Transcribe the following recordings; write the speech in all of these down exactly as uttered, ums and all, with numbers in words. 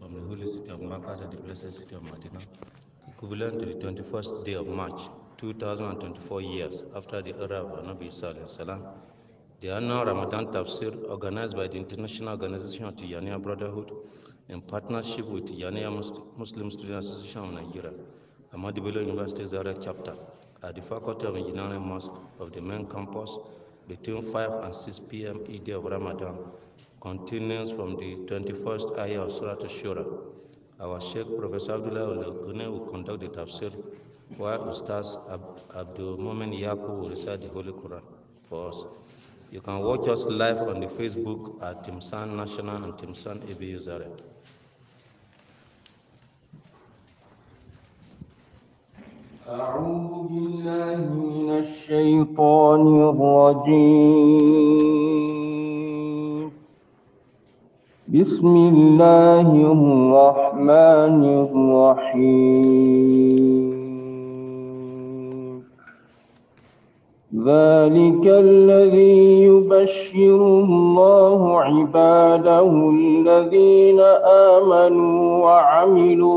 from the holy city of Makkah to the blessed city of Medina, equivalent to the twenty-first day of March, two thousand twenty-four years after the era of Nabi Sallallahu Alaihi Wasallam. The annual Ramadan Tafsir, organized by the International Organization of Tijaniya Brotherhood in partnership with Tijaniya Muslim Student Association of Nigeria, Ahmadu Bello University Zaria chapter, at the Faculty of Engineering Mosque of the main campus between five and six p m each day of Ramadan, continues from the twenty-first ayah of Surah Ash-Shura. Our Sheikh Professor Abdullah Al-Ghani will conduct the Tafsir, while Ustaz Ab Abdul Mumin Yaqub will recite the Holy Quran for us. You can watch us live on the Facebook at Timsan National and Timsan A B U Zaria. أعوذ بالله من الشيطان الرجيم. بسم الله الرحمن الرحيم. ذلك الذي يبشر الله عباده الذين آمنوا وعملوا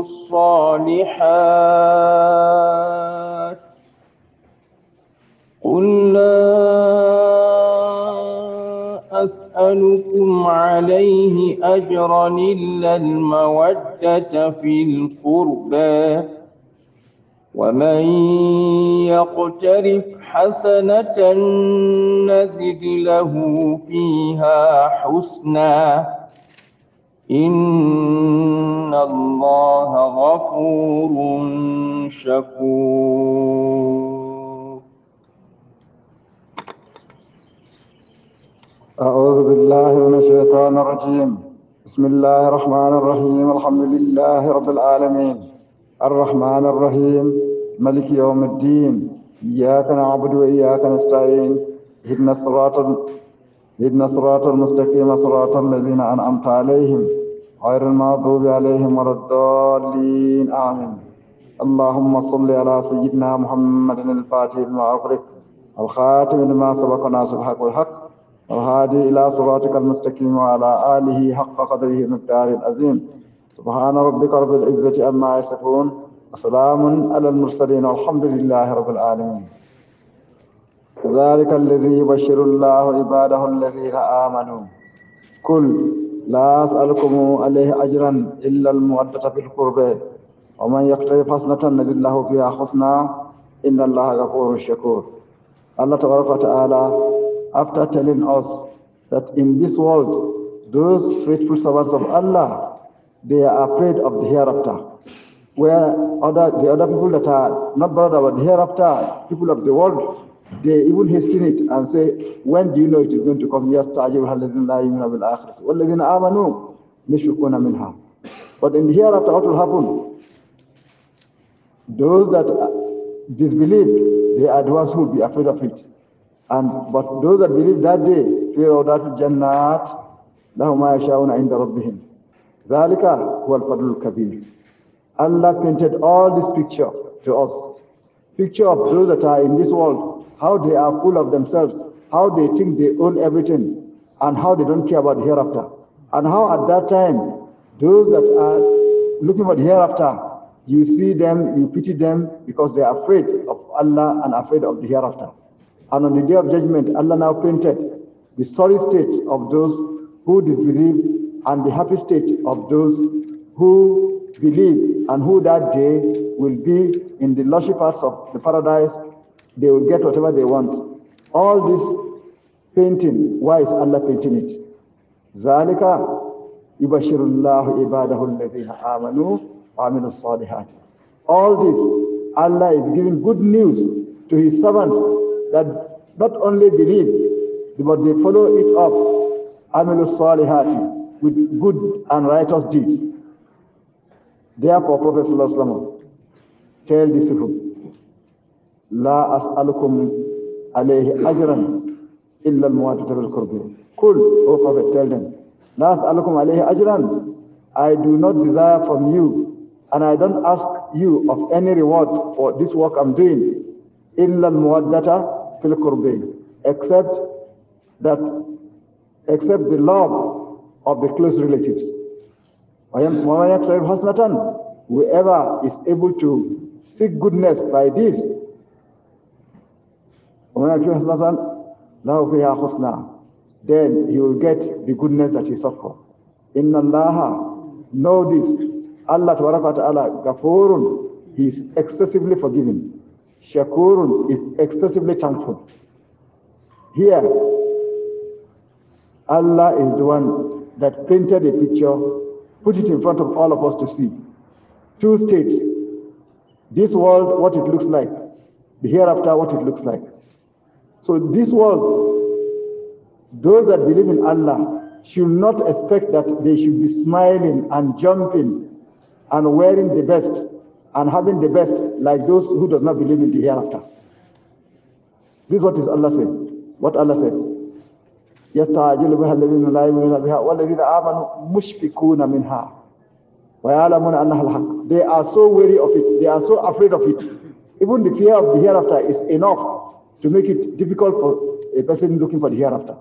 الصالحات. قل لا أسألكم عليه أجرا إلا المودة في القربى، ومن يقترف حسنة نزد له فيها حسنا، إن الله غفور شكور. أعوذ بالله من الشيطان الرجيم. بسم الله الرحمن الرحيم. الحمد لله رب العالمين الرحمن الرحيم ملك يوم الدين. إياك نعبد وإياك نستعين. اهدنا الصراط اهدنا الصراط المستقيم صراط الذين أنعمت عليهم غير المغضوب عليهم ولا الضالين آمين. اللهم صل على سيدنا محمد الفاتح لما أغلق الخاتم لما سبق ناصر الحق والحق والهادي إلى صراطك المستقيم وعلى آله حق قدره ومقداره العظيم. سبحان ربك رب العزة عما يصفون وسلام على المرسلين والحمد لله رب العالمين. ذلك الذي يبشر الله عباده الذين آمنوا. قل لا أسألكم عليه أجرا إلا المودة في القربى، ومن يقترف حسنة نزد له فيها حسنا، إن الله غفور شكور. Allah Ta'ala, after telling us that in this world, those faithful servants of Allah, they are afraid of the hereafter, where other the other people that are not bothered about the hereafter, people of the world, they even hasten it and say, when do you know it is going to come? يَسْتَعْجِلُهَا الَّذِينَ لَا يُؤْمِنُونَ بِالْآخِرَةِ وَالَّذِينَ آمَنُوا مُشْفِقُونَ مِنْهَا. But in the hereafter, what will happen? Those that disbelieve, they are the ones who will be afraid of it. And but those that believe that day, في روضات الجنات لهم ما يشاءون عند ربهم ذلك هو الفضل الكبير. Allah painted all this picture to us. Picture of those that are in this world, how they are full of themselves, how they think they own everything, and how they don't care about the hereafter. And how at that time, those that are looking for the hereafter, you see them, you pity them because they are afraid of Allah and afraid of the hereafter. And on the day of judgment, Allah now painted the sorry state of those who disbelieve and the happy state of those who believe, and who that day will be in the lushy parts of the paradise. They will get whatever they want. All this painting, why is Allah painting it? ذَلِكَ يُبَشِّرُ اللَّهُ عِبَادَهُ الَّذِينَ آمَنُوا وَعَمِلُوا الصَّالِحَاتِ. All this, Allah is giving good news to His servants that not only believe, but they follow it up, عَمِلُوا الصَّالِحَاتِ, with good and righteous deeds. Therefore, Prophet Sallallahu Alaihi Wasallam tell this people, لا أسألكم عليه أجرا إلا المودة في القربى. Cool, O Prophet, tell them, لا أسألكم عليه أجرا. I do not desire from you, and I don't ask you of any reward for this work I'm doing, إلا المودة في القربى, except that, except the love of the close relatives. Whoever is able to seek goodness by this, then he will get the goodness that he sought for. Inna Allah, know this, Allah Ta'ala, Ghafurun, he is excessively forgiving. Shakurun is excessively thankful. Here, Allah is the one that painted a picture, put it in front of all of us to see. Two states, this world, what it looks like, the hereafter, what it looks like. So this world, those that believe in Allah should not expect that they should be smiling and jumping and wearing the best and having the best like those who does not believe in the hereafter. This is what is Allah said. What Allah said. يَسْتَعْجِلُ بِهَا الَّذِينَ لَا يُؤْمِنُونَ بِهَا وَالَّذِينَ آمَنُوا مُشْفِقُونَ مِنْهَا وَيَعْلَمُونَ أَنَّهَا الْحَقُّ. They are so weary of it. They are so afraid of it. Even the fear of the hereafter is enough to make it difficult for a person looking for the hereafter.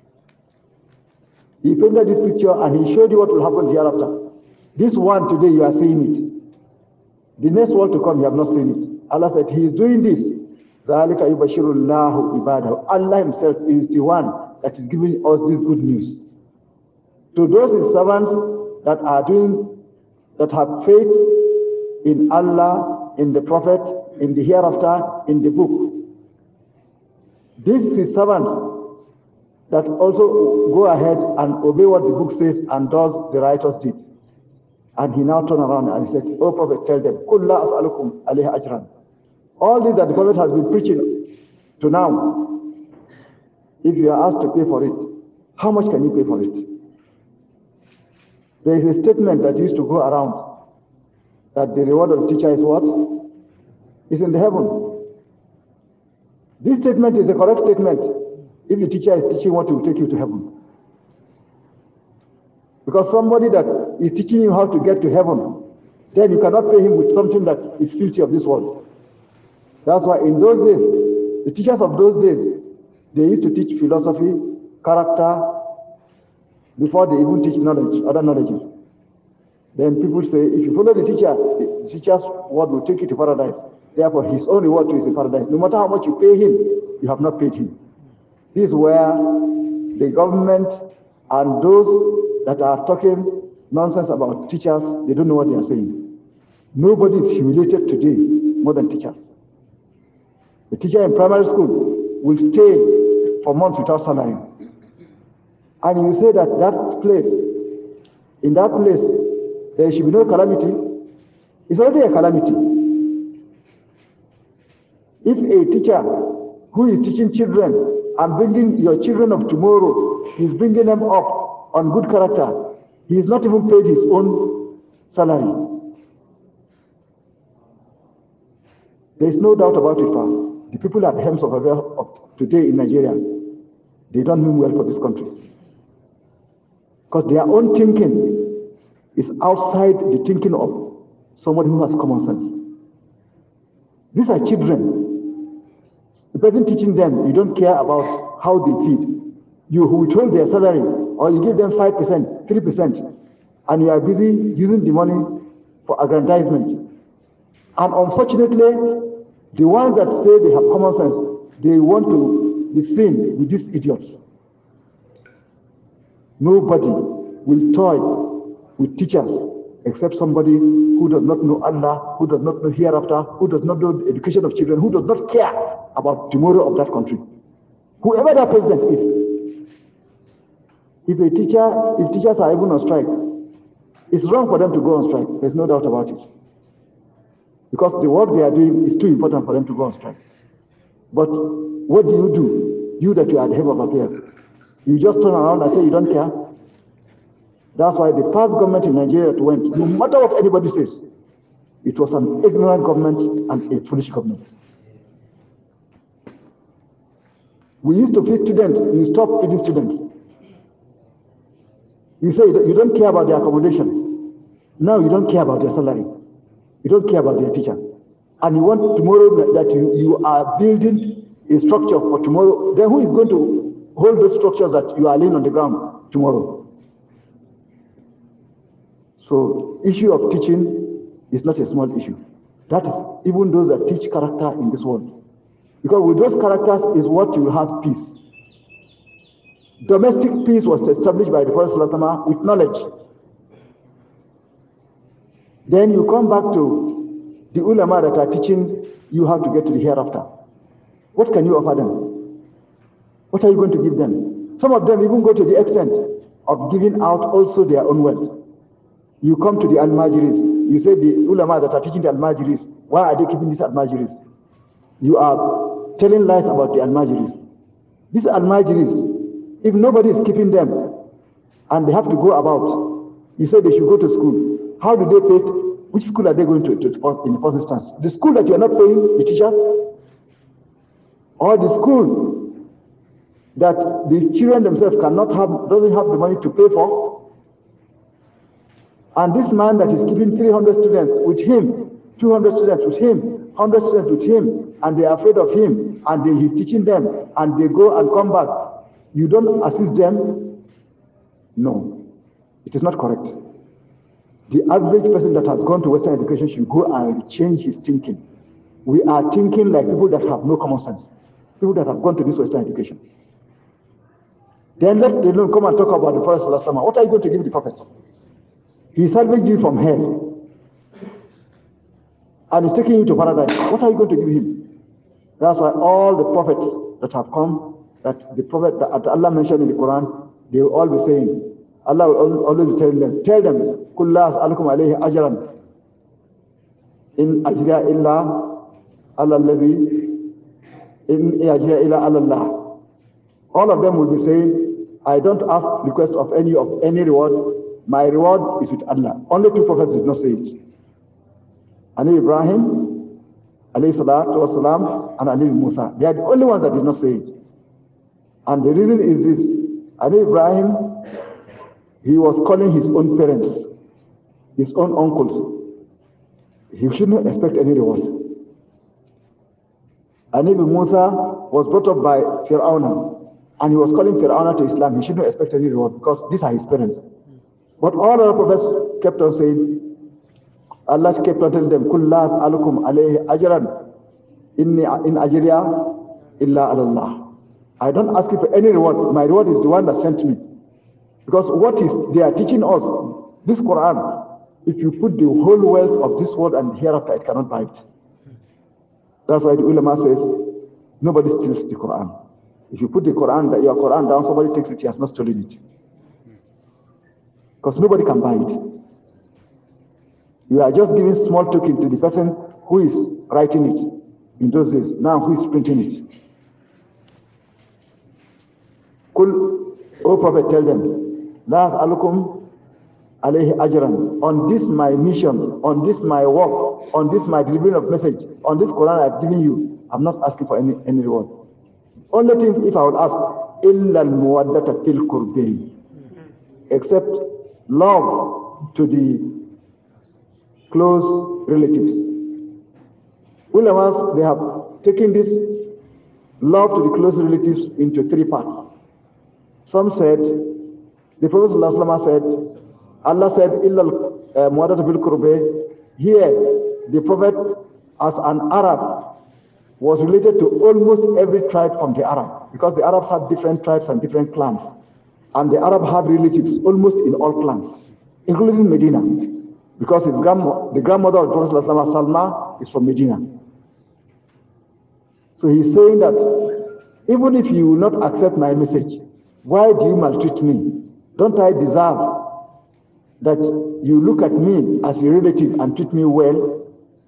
He painted this picture and he showed you what will happen hereafter. This one today, you are seeing it. The next world to come, you have not seen it. Allah said, He is doing this. ذَلِكَ يُبَشِّرُ اللَّهُ عِبَادَهُ. Allah Himself is the one that is giving us this good news. To those His servants that are doing, that have faith in Allah, in the Prophet, in the hereafter, in the book. These His servants that also go ahead and obey what the book says and does the righteous deeds. And he now turned around and he said, "O Prophet, tell them, Qul la as'alukum alayhi ajran." All this that the Prophet has been preaching to now, if you are asked to pay for it, how much can you pay for it? There is a statement that used to go around that the reward of the teacher is what? Is in the heaven. This statement is a correct statement if the teacher is teaching what will take you to heaven. Because somebody that is teaching you how to get to heaven, then you cannot pay him with something that is filthy of this world. That's why in those days, the teachers of those days, they used to teach philosophy, character, before they even teach knowledge, other knowledges. Then people say, if you follow the teacher, the teacher's word will take you to paradise. Therefore, his own reward to you is in paradise. No matter how much you pay him, you have not paid him. This is where the government and those that are talking nonsense about teachers, they don't know what they are saying. Nobody is humiliated today more than teachers. The teacher in primary school will stay for months without salary. And you say that that place, in that place, there should be no calamity. It's already a calamity. If a teacher who is teaching children and bringing your children of tomorrow, he's bringing them up on good character, he is not even paid his own salary. There is no doubt about it, far. The people at the helms of, of today in Nigeria, they don't mean well for this country. Because their own thinking is outside the thinking of somebody who has common sense. These are children. The person teaching them, you don't care about how they feed. You withhold their salary, or you give them five percent, three percent, and you are busy using the money for aggrandizement. And unfortunately, the ones that say they have common sense, they want to be seen with these idiots. Nobody will toy with teachers except somebody who does not know Allah, who does not know hereafter, who does not know the education of children, who does not care about tomorrow of that country. Whoever that president is. If a teacher, if teachers are even on strike, it's wrong for them to go on strike. There's no doubt about it. Because the work they are doing is too important for them to go on strike. But what do you do? You that you are the head of affairs. You just turn around and say you don't care. That's why the past government in Nigeria went, no matter what anybody says, it was an ignorant government and a foolish government. We used to feed students, you stop feeding students. You say you don't care about their accommodation. Now you don't care about their salary. You don't care about their teacher. And you want tomorrow that you, you are building a structure for tomorrow. Then who is going to hold those structures that you are laying on the ground tomorrow? So issue of teaching is not a small issue. That is even those that teach character in this world. Because with those characters is what you will have peace. Domestic peace was established by the Prophet ﷺ with knowledge. Then you come back to the ulama that are teaching you how to get to the hereafter. What can you offer them? What are you going to give them? Some of them even go to the extent of giving out also their own wealth. You come to the Al-Majiris, you say the ulama that are teaching the Al-Majiris, why are they keeping these Al-Majiris? You are telling lies about the Al-Majiris. These Al-Majiris, if nobody is keeping them and they have to go about, you say they should go to school. How do they pay? Which school are they going to, to, to in the first instance? The school that you are not paying the teachers? Or the school that the children themselves cannot have, doesn't have the money to pay for? And this man that is keeping three hundred students with him, two hundred students with him, one hundred students with him, and they are afraid of him, and they, he's teaching them, and they go and come back. You don't assist them? No, it is not correct. The average person that has gone to Western education should go and change his thinking. We are thinking like people that have no common sense, people that have gone to this Western education. Then let the Lord come and talk about the Prophet Sallallahu Alaihi Wasallam. What are you going to give the Prophet? He salvaged you from hell and is taking you to paradise. What are you going to give him? That's why all the prophets that have come, that the prophet that Allah mentioned in the Quran, they will all be saying, Allah will always be telling them, tell them, قُلْ لَا أَسْأَلُكُمْ عَلَيْهِ أَجْرًا إِنْ أَجْرِيَ إِلَّا عَلَى الَّذِي إِنْ أَجْرِيَ إِلَّا عَلَى اللَّهِ. All of them will be saying, I don't ask request of any of any reward. My reward is with Allah. Only two prophets did not say it. Ani Ibrahim, alayhi salatu wasalam, and Ani Musa. They are the only ones that did not say it. And the reason is this. Ani Ibrahim, he was calling his own parents, his own uncles. He shouldn't expect any reward. Ani Musa was brought up by Fir'aun, and he was calling Fir'aun to Islam. He shouldn't expect any reward because these are his parents. But all other prophets kept on saying, Allah kept on telling them, "Kul la as'alukum alayhi ajran, inni in ajriya illa ala Allah." I don't ask you for any reward. My reward is the one that sent me. Because what is they are teaching us, this Quran, if you put the whole wealth of this world and hereafter, it cannot buy it. That's why the ulama says, nobody steals the Quran. If you put the Quran, your Quran down, somebody takes it, he has not stolen it. Because nobody can buy it. You are just giving small token to the person who is writing it in those days. Now who is printing it? Kul, O Prophet, tell them, La as'alukum alayhi ajran. On this my mission, on this my work, on this my delivering of message, on this Quran I've given you, I'm not asking for any, any reward. Only thing if I would ask, illa al-muwaddata fil qurbayn, except love to the close relatives. Ulamas, they have taken this love to the close relatives into three parts. Some said, the Prophet ﷺ said, Allah said, illa al-muwaddata fil qurbayn. Here, the Prophet as an Arab was related to almost every tribe from the Arab, because the Arabs had different tribes and different clans. And the Arab had relatives almost in all clans, including Medina, because his grandma, the grandmother of the Prophet ﷺ, Salma, is from Medina. So he's saying that even if you will not accept my message, why do you maltreat me? Don't I deserve that you look at me as a relative and treat me well?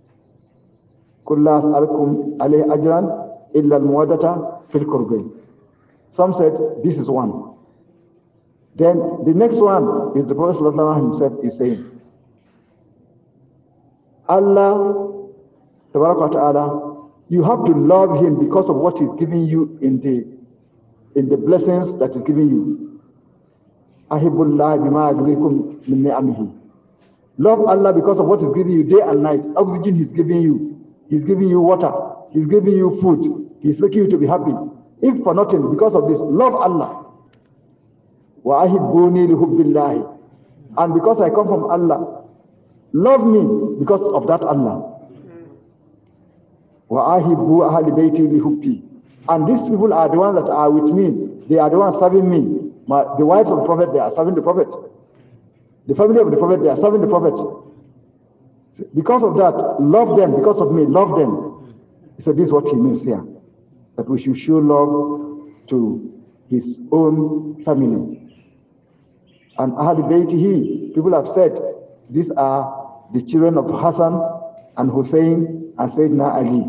Some said this is one. Then the next one is the Prophet ﷺ himself is saying, Allah, Ta'ala, you have to love him because of what he's giving you in the in the blessings that he's giving you. Ahibullah bima yagrikum min ni'amihi. Love Allah because of what he's giving you day and night. Oxygen he's giving you. He's giving you water. He's giving you food. He's making you to be happy. If for nothing, because of this, love Allah. وَأَحِبُّونِي لِحُبِّ اللَّهِ. And because I come from Allah, love me because of that Allah. وَأَحِبُّوا أَهْلِ بَيْتِي بِحُبِّي. And these people are the ones that are with me. They are the ones serving me. My, the wives of the Prophet, they are serving the Prophet. The family of the Prophet, they are serving the Prophet. Because of that, love them. Because of me, love them. So this is what he means here. That we should show love to his own family. And Ahl Baytihi, people have said, these are the children of Hassan and Hussein and Sayyidina Ali.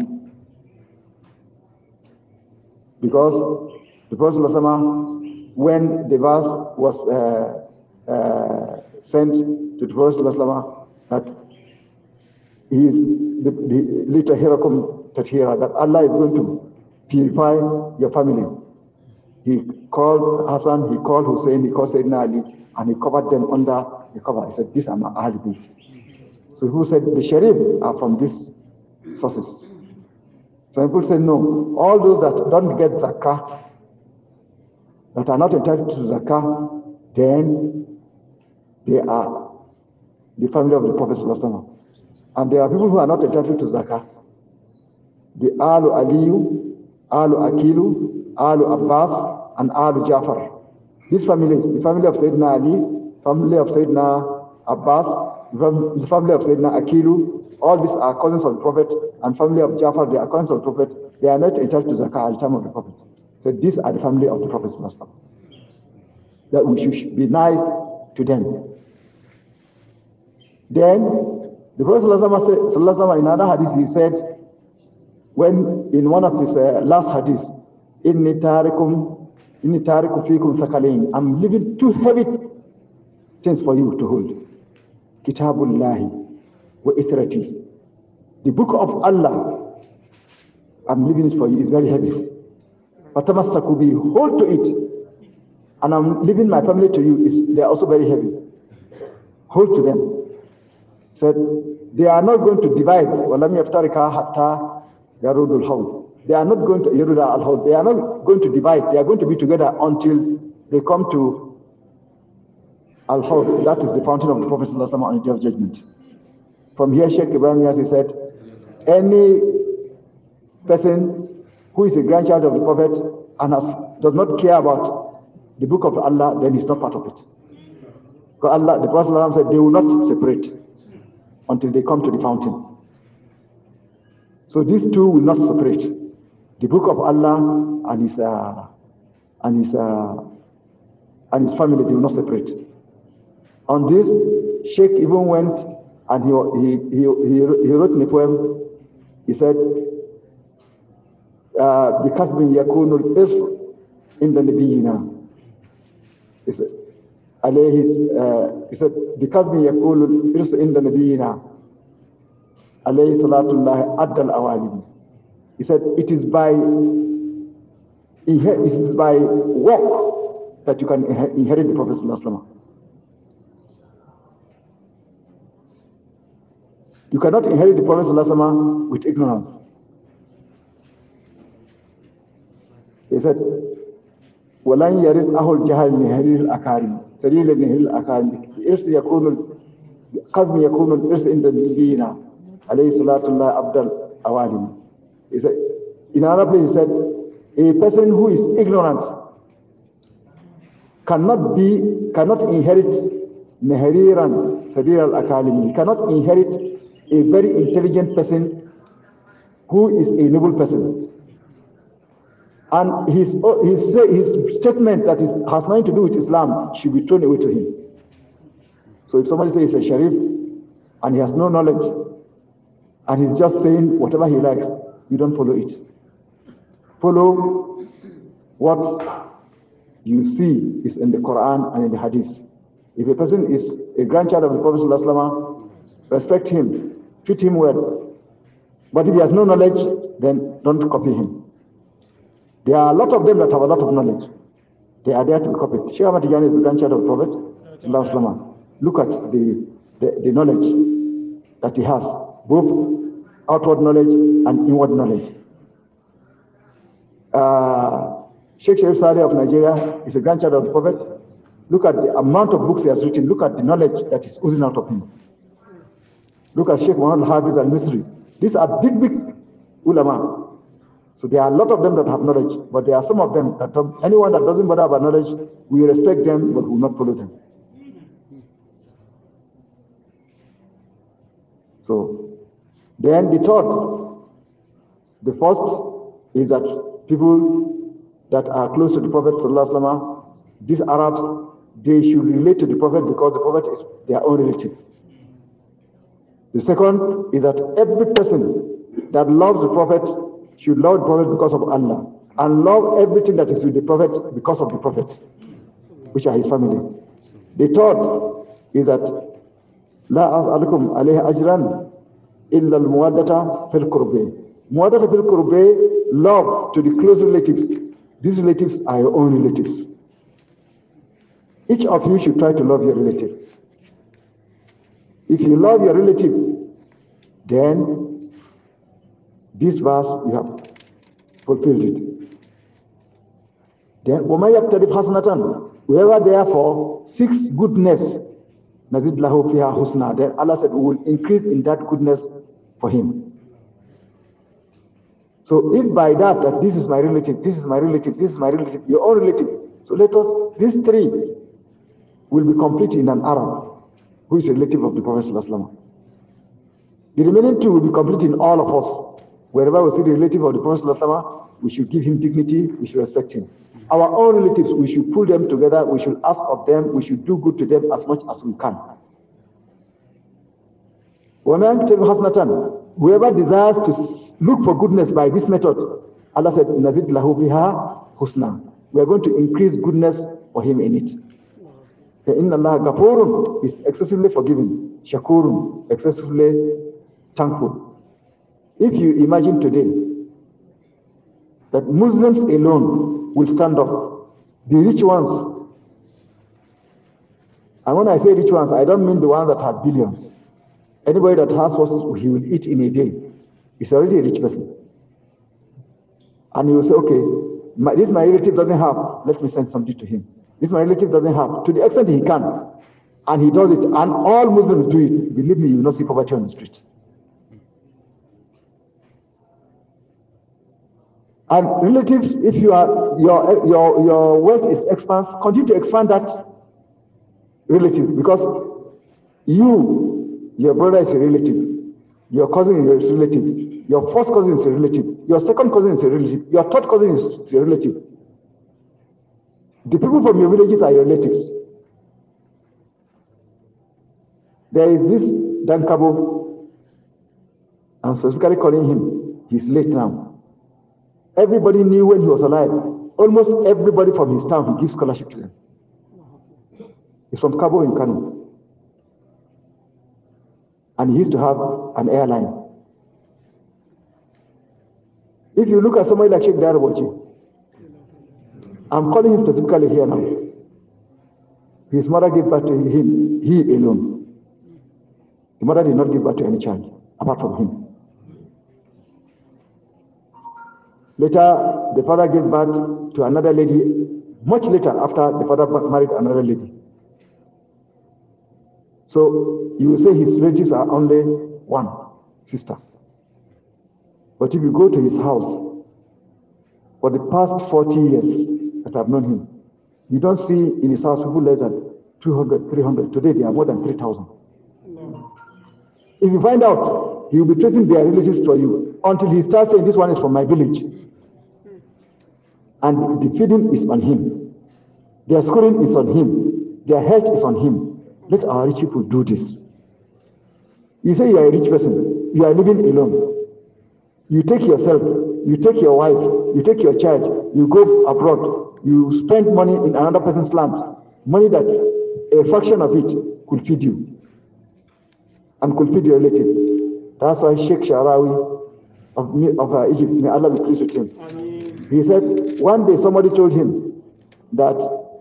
Because the Prophet ﷺ, when the verse was uh, uh, sent to the Prophet ﷺ, that he is the, the little Hirakum Tathira, that Allah is going to purify your family. He called Hassan, he called Hussein, he called Sayyidina Ali, and he covered them under the cover. He said, these are my Ahl Bayt. So who said the Sharif are from these sources? Some people say no. All those that don't get zakah, that are not entitled to zakah, then they are the family of the Prophet ﷺ. And there are people who are not entitled to zakah. The Alu Aliyu, Alu Akilu, Alu Abbas, and Alu Jafar. These families, the family of Sayyidina Ali, family of Sayyidina Abbas, the family of Sayyidina Akilu, all these are cousins of the Prophet, and family of Jafar, they are cousins of the Prophet. They are not entitled to zakah at the time of the Prophet. So these are the family of the Prophet. That we should be nice to them. Then the Prophet ﷺ, in another hadith, he said, when in one of his uh, last hadiths, Inni tarikum, inni tarikum fikum thakalain, I'm leaving two heavy things for you to hold. Kitabullahi wa ithrati. The book of Allah, I'm leaving it for you, it's very heavy. Fatamassaku bi, hold to it. And I'm leaving my family to you, it's, they are also very heavy. Hold to them. Said, they are not going to divide. وَلَمْ يَفْتَرِكَا حَتَّى يَرُودُ الْحَوْضِ. They are not going to Yeruda al-Hawd. They are not going to divide. They are going to be together until they come to al-Hawd. That is the fountain of the Prophet ﷺ on the day of judgment. From here, Sheikh Ibrahim Yazi said, any person who is a grandchild of the Prophet and has, does not care about the book of Allah, then he's not part of it. Because Allah, the Prophet ﷺ said, they will not separate until they come to the fountain. So these two will not separate. The book of Allah and his uh, and his uh, and his family, they will not separate. On this, Sheikh even went and he he he he, he wrote in a poem. He said, "Because bin yakunul is in the nabiyina." He said, alayhi, he said, "Because bin yakunul is in the nabiyina." Alayhi salatullahi addal awalim. He said, it is by it is by work that you can inherit the Prophet ﷺ. You cannot inherit the Prophet ﷺ with ignorance. He said, وَلَنْ يَرِزْ أَهُ الْجَهَلِ نِهَرِيرِ الْأَكَارِمِ سَلِيلَ نِهِرِ الْأَكَارِمِ الْإِرْسِ يَكُونُ الْقَزْمِ يَكُونُ الْإِرْسِ عِنْدَ النَّبِيِّينَ alayhi salatullah abdal awalim. He said, in another place he said, a person who is ignorant cannot be, cannot inherit nehariran sadir al-akalim. He cannot inherit a very intelligent person who is a noble person. And his, his, his statement that is, has nothing to do with Islam should be thrown away to him. So if somebody says he's a sharif and he has no knowledge, and he's just saying whatever he likes, you don't follow it. Follow what you see is in the Quran and in the Hadith. If a person is a grandchild of the Prophet ﷺ, respect him, treat him well. But if he has no knowledge, then don't copy him. There are a lot of them that have a lot of knowledge. They are there to be copied. Sheikh Ahmad Tijani is the grandchild of the Prophet ﷺ. Look at the, the, the knowledge that he has, both outward knowledge and inward knowledge. Uh, Sheikh Sharif Saleh of Nigeria is a grandchild of the Prophet. Look at the amount of books he has written. Look at the knowledge that is oozing out of him. Look at Sheikh Muhammad Hafiz al-Misri. These are big, big ulama. So there are a lot of them that have knowledge, but there are some of them that don't, anyone that doesn't bother about knowledge, we respect them, but we will not follow them. So then the third, the first is that people that are close to the Prophet Sallallahu Alaihi Wasallam, these Arabs, they should relate to the Prophet because the Prophet is their own relative. The second is that every person that loves the Prophet should love the Prophet because of Allah, and love everything that is with the Prophet because of the Prophet, which are his family. The third is that La as'alukum alayhi ajran illa al-muwaddata fil qurbi. Muwaddata fil qurbi, love to the close relatives. These relatives are your own relatives. Each of you should try to love your relative. If you love your relative, then this verse you have fulfilled it. Then وَمَا يَبْتَدِفْ حَسَنَةً, whoever therefore seeks goodness, نَزِدْ لَهُ فِيهَا حُسْنًا, then Allah said we will increase in that goodness for him. So if by that, that this is my relative, this is my relative, this is my relative, your own relative, so let us, these three will be complete in an Arab who is a relative of the Prophet ﷺ. The remaining two will be complete in all of us. Wherever we see the relative of the Prophet ﷺ, we should give him dignity, we should respect him. Our own relatives, we should pull them together, we should ask of them, we should do good to them as much as we can. Whoever desires to look for goodness by this method, Allah said, Nazid lahu biha husna. We are going to increase goodness for him in it. Inna Allah Ghafurun is excessively forgiving, Shakurun, excessively thankful. If you imagine today that Muslims alone will stand up, the rich ones, and when I say rich ones, I don't mean the ones that have billions. Anybody that has what he will eat in a day is already a rich person. And he will say, okay, my, this my relative doesn't have, let me send something to him. This my relative doesn't have, to the extent he can. And he does it, and all Muslims do it. Believe me, you will not see poverty on the street. And relatives, if you are your your your wealth is expands, continue to expand that relative, because you, your brother is a relative, your cousin is a relative, your first cousin is a relative, your second cousin is a relative, your third cousin is a relative. The people from your villages are your relatives. There is this Dan Kabo, I'm specifically calling him, he's late now. Everybody knew when he was alive. Almost everybody from his town, he gives scholarship to them. He's from Kabo in Kano. And he used to have an airline. If you look at somebody like Sheikh Darabochi, I'm calling him specifically here now. His mother gave birth to him, he alone. The mother did not give birth to any child, apart from him. Later, the father gave birth to another lady, much later after the father married another lady. So you will say his relatives are only one sister. But if you go to his house, for the past forty years that I've known him, you don't see in his house people less than two hundred, three hundred. Today they are more than three thousand. No. If you find out, he will be tracing their relatives for you until he starts saying, this one is from my village. And the feeding is on him. Their schooling is on him. Their health is on him. Let our rich people do this. You say you are a rich person. You are living alone. You take yourself, you take your wife, you take your child, you go abroad, you spend money in another person's land, money that a fraction of it could feed you and could feed your relative. That's why Sheikh Sharawi of, of uh, Egypt, may Allah be pleased with him. Amen. He said one day somebody told him that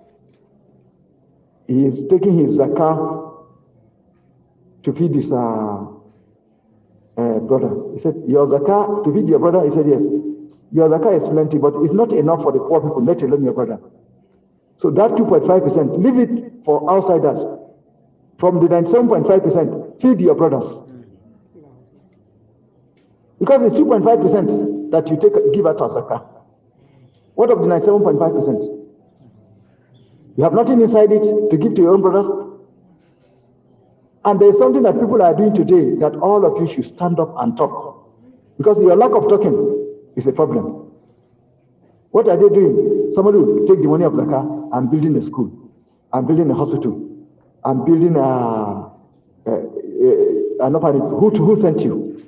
he is taking his zakah to feed his uh, uh, brother. He said, your zakah to feed your brother? He said, yes. Your zakah is plenty, but it's not enough for the poor people, let alone your brother. So that two point five percent, leave it for outsiders. From the ninety-seven point five percent, feed your brothers. Because it's two point five percent that you take give out as zakah. What of the ninety-seven point five percent? You have nothing inside it to give to your own brothers? And there's something that people are doing today that all of you should stand up and talk. Because your lack of talking is a problem. What are they doing? Somebody will take the money of zakah and building a school, and building a hospital, and building a, a, a, an orphanage. Who, who sent you?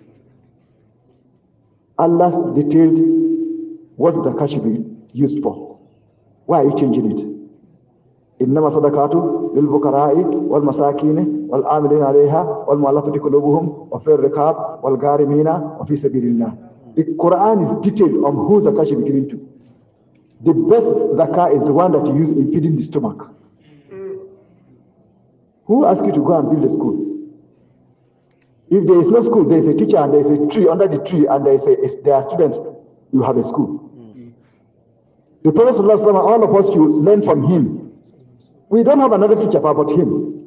Allah detailed what zakah should be used for. Why are you changing it? إنما صدقات للفقراء والمساكين والعاملين عليها والمؤلفة قلوبهم وفي الرقاب والغارمين وفي سبيل الله. The Quran is detailed on who zakah should be given to. The best zakah is the one that you use in feeding the stomach. Who asked you to go and build a school? If there is no school, there is a teacher and there is a tree under the tree and there is a, there are students, you have a school. The Prophet ﷺ, all of us should learn from him. We don't have another teacher but him.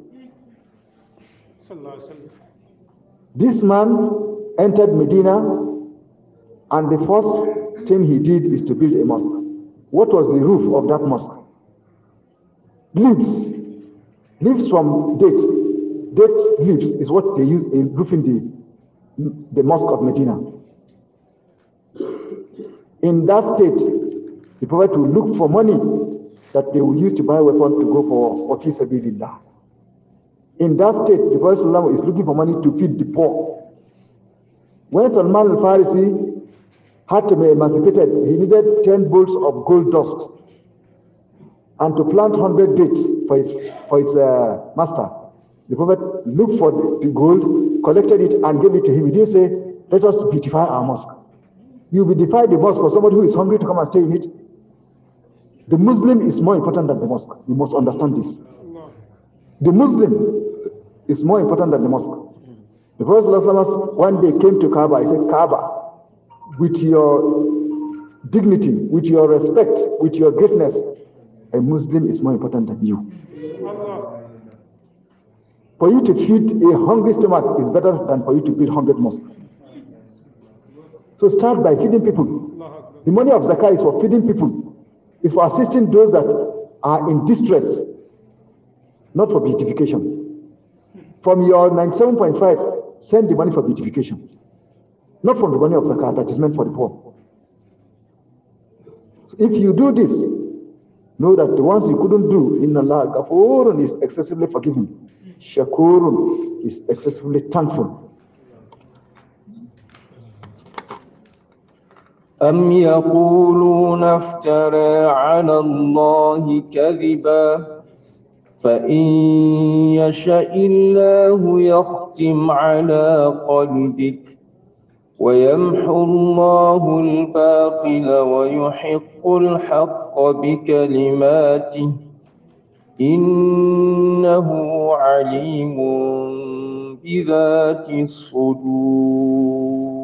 This man entered Medina, and the first thing he did is to build a mosque. What was the roof of that mosque? Leaves. Leaves from dates. Date leaves is what they use in roofing the, the mosque of Medina. In that state, the Prophet will look for money that they will use to buy weapons to go for Fi Sabilillah. In that state, the Prophet is looking for money to feed the poor. When Salman al-Farisi had to be emancipated, he needed ten bowls of gold dust and to plant one hundred dates for his, for his uh, master. The Prophet looked for the, the gold, collected it and gave it to him. He didn't say, let us beautify our mosque. You beautify the mosque for somebody who is hungry to come and stay in it. The Muslim is more important than the mosque. You must understand this. The Muslim is more important than the mosque. The Prophet one day came to Kaaba. He said, Kaaba, with your dignity, with your respect, with your greatness, a Muslim is more important than you. For you to feed a hungry stomach is better than for you to build one hundred mosques. So start by feeding people. The money of zakah is for feeding people. It's for assisting those that are in distress, not for beautification. From your ninety-seven point five, send the money for beautification, not from the money of zakah that is meant for the poor. So if you do this, know that the ones you couldn't do, in Allah, Ghafurun is excessively forgiving. Shakurun is excessively thankful. أم يقولون افترى على الله كذبا فإن يشاء الله يختم على قلبك ويمحو الله الباطل ويحق الحق بكلماته إنه عليم بذات الصدور.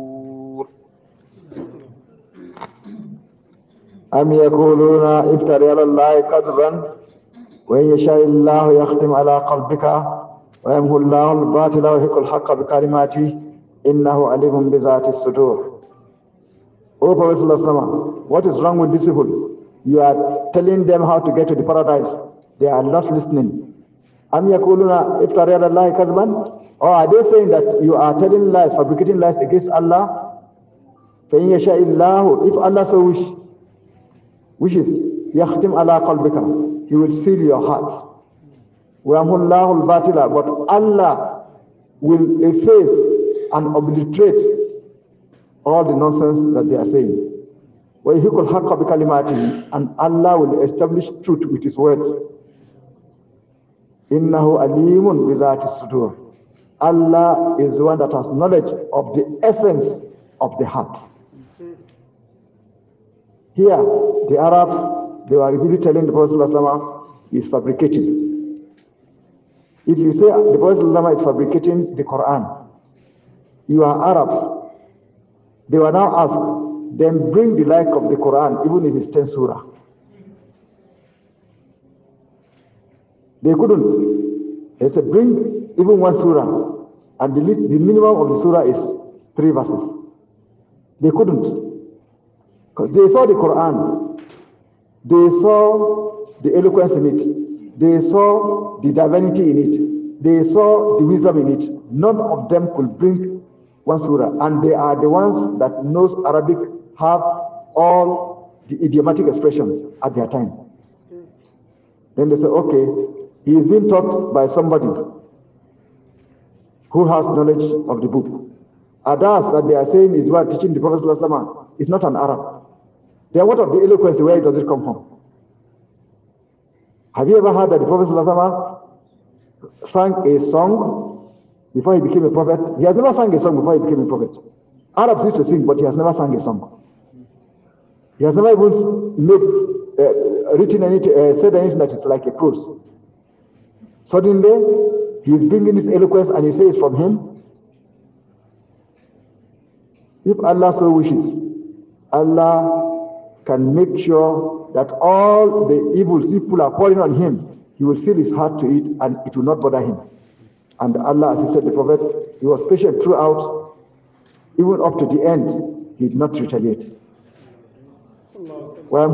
أم يقولون افترى على الله كذبا وإن يشاء الله يختم على قلبك ويمحو الله الباطل ويحق الحق بكلماته إنه عليم بذات الصدور. O Prophet, what is wrong with these people? You are telling them how to get to the paradise. They are not listening. أم يقولون افترى على الله كذبا, or are they saying that you are telling lies, fabricating lies against Allah? فإن يشاء الله, if Allah so wish, wishes, يختم على قلبك, He will seal your heart. ويمحو الله الباطل, but Allah will efface and obliterate all the nonsense that they are saying. ويحق الحق بكلماته, and Allah will establish truth with His words. إنه عليم بذات الصدور. Allah is the one that has knowledge of the essence of the heart. Here, the Arabs, they were busy telling the Prophet ﷺ he is fabricating. If you say the Prophet ﷺ is fabricating the Quran, you are Arabs. They were now asked, then bring the like of the Quran, even if it's ten surah. They couldn't. They said, bring even one surah, and the, least, the minimum of the surah is three verses. They couldn't, because they saw the Quran, they saw the eloquence in it, they saw the divinity in it, they saw the wisdom in it. None of them could bring one surah, and they are the ones that knows Arabic, have all the idiomatic expressions at their time. Then they say, okay, he is being taught by somebody who has knowledge of the book. Adas that they are saying is what teaching the Prophet ﷺ is not an Arab. Then what of the eloquence, where does it come from? Have you ever heard that the Prophet ﷺ sang a song before he became a prophet? He has never sang a song before he became a prophet. Arabs used to sing, but he has never sang a song. He has never even made, uh, written anything, uh, said anything that is like a prose. Suddenly, he is bringing this eloquence and he says it's from him. If Allah so wishes, Allah can make sure that all the evils people are pouring on him, he will seal his heart to it and it will not bother him. And Allah, as he said, the Prophet, he was patient throughout, even up to the end, he did not retaliate. So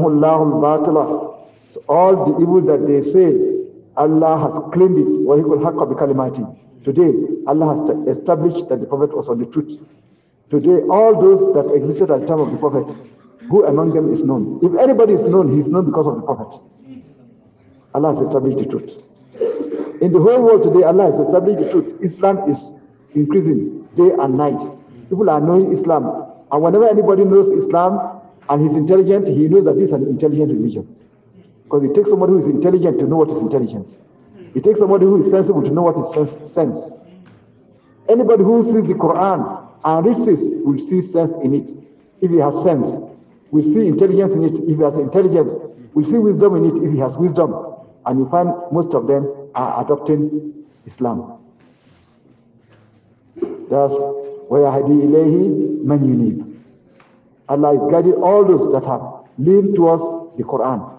all the evil that they say, Allah has claimed it. Today, Allah has established that the Prophet was on the truth. Today, all those that existed at the time of the Prophet, who among them is known? If anybody is known, he is known because of the Prophet. Allah has established the truth. In the whole world today, Allah has established the truth. Islam is increasing day and night. People are knowing Islam. And whenever anybody knows Islam and he's intelligent, he knows that this is an intelligent religion. Because it takes somebody who is intelligent to know what is intelligence. It takes somebody who is sensible to know what is sense. Anybody who sees the Quran and reads this will see sense in it. If he has sense, we'll see intelligence in it. If he has intelligence, we'll see wisdom in it if he has wisdom. And you find most of them are adopting Islam. That's وَيَهْدِي إِلَيْهِ مَنْ يُنِيبُ. Allah is guiding all those that have leaned towards the Quran.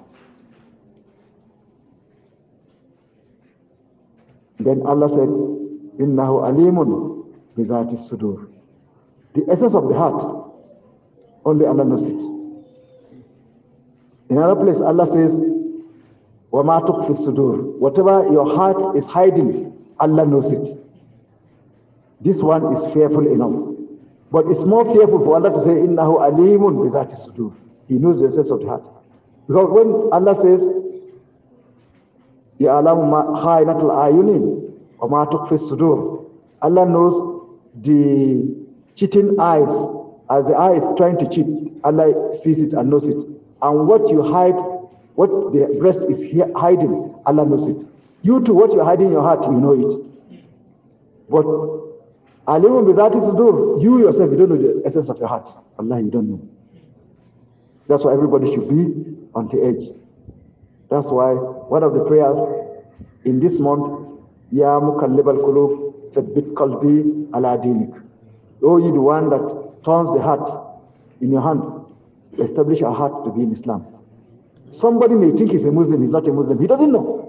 Then Allah said, إِنَّهُ عَلِيمٌ بِذَاتِ الصُّدُورِ. The essence of the heart, only Allah knows it. In another place, Allah says, وَمَا تُخْفِي الصُّدُورِ. Whatever your heart is hiding, Allah knows it. This one is fearful enough. But it's more fearful for Allah to say, إِنَّهُ عَلِيمٌ بِذَاتِ الصُّدُورِ. He knows the essence of the heart. Because when Allah says, يَعْلَمُ مَا خَائِنَةُ الْأَعْيُنِ وَمَا تُخْفِي الصُّدُورِ. Allah knows the cheating eyes. As the eye is trying to cheat, Allah sees it and knows it. And what you hide, what the breast is hiding, Allah knows it. You too, what you're hiding in your heart, you know it. But Alimun bizati sudur, you yourself, you don't know the essence of your heart. Allah, you don't know. That's why everybody should be on the edge. That's why one of the prayers in this month is Ya Mukallibal Qulub Thabbit Qalbi ala Dinik. Oh, you the one that turns the heart in your hands, establish our heart to be in Islam. Somebody may think he's a Muslim, he's not a Muslim. He doesn't know.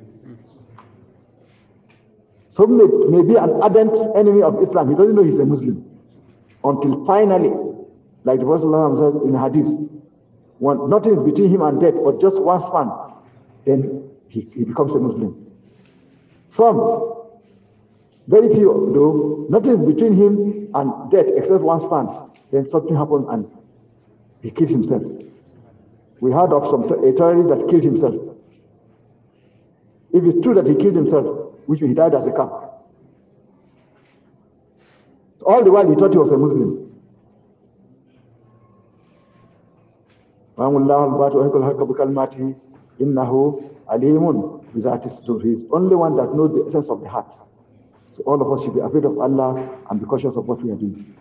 Some may, may be an ardent enemy of Islam. He doesn't know he's a Muslim. Until finally, like the Prophet says in Hadith, when nothing is between him and death, but just one span, then he, he becomes a Muslim. Some, very few though, nothing is between him and death except one span. Then something happened and he kills himself. We heard of some a terrorist that killed himself. If it's true that he killed himself, which he died as a kafir. So all the while he thought he was a Muslim. He is only one that knows the essence of the heart. So all of us should be afraid of Allah and be cautious of what we are doing.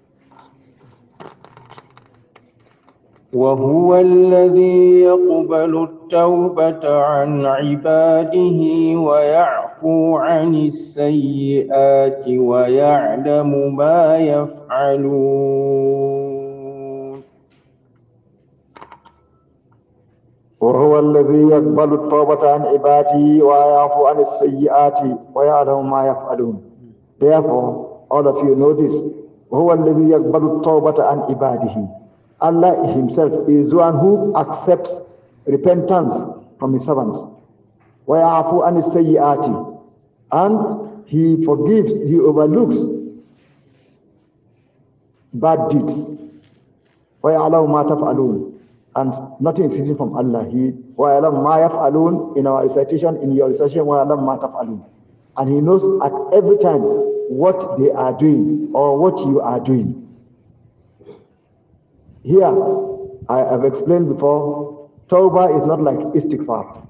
وهو الذي يقبل التوبة عن عباده ويعفو عن السيئات ويعلم ما يفعلون وهو الذي يقبل التوبة عن عباده ويعفو عن السيئات ويعلم ما يفعلون. Therefore, all of you know this. وهو الذي يقبل التوبة عن عباده. Allah himself is one who accepts repentance from his servants. ويعفو عن السيئات, and he forgives, he overlooks bad deeds. ويعلم ما تفعلون, and nothing is hidden from Allah. He وَيَعْلَمْ مَا يَفْعَلُونَ, in our recitation, in your recitation, وَيَعْلَمْ مَا تَفْعَلُونَ. And he knows at every time what they are doing or what you are doing. Here, I have explained before, Tawbah is not like istighfar.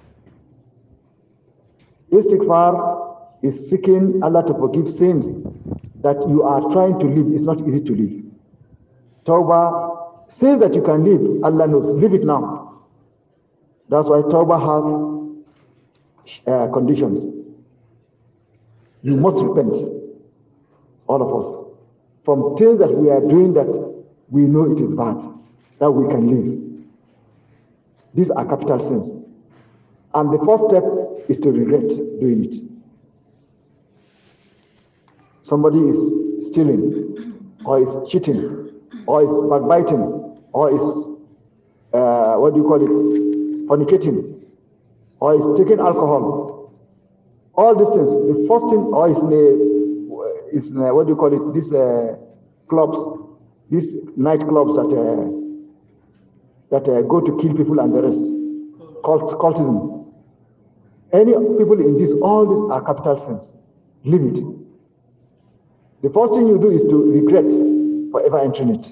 Istighfar is seeking Allah to forgive sins that you are trying to leave. It's not easy to leave. Tawbah, sins that you can leave, Allah knows. Leave it now. That's why Tawbah has uh, conditions. You must repent, all of us, from things that we are doing that we know it is bad, that we can leave. These are capital sins. And the first step is to regret doing it. Somebody is stealing, or is cheating, or is backbiting, or is, uh, what do you call it, fornicating, or is taking alcohol. All these things, the first thing, or is in a, is in a, what do you call it, these uh, clubs, these night clubs that uh, that uh, go to kill people and the rest, cult, cultism. Any people in this, all these are capital sins. Leave it. The first thing you do is to regret for ever entering it.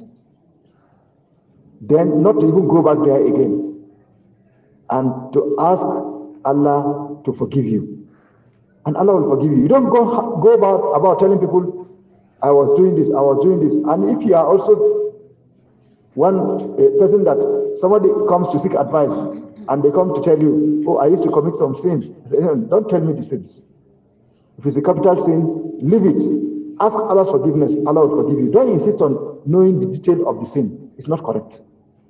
Then not to even go back there again. And to ask Allah to forgive you. And Allah will forgive you. You don't go, go about, about telling people, I was doing this, I was doing this. And if you are also one a person that somebody comes to seek advice and they come to tell you, oh, I used to commit some sin. Say, no, don't tell me the sins. If it's a capital sin, leave it. Ask Allah's forgiveness, Allah will forgive you. Don't insist on knowing the detail of the sin. It's not correct.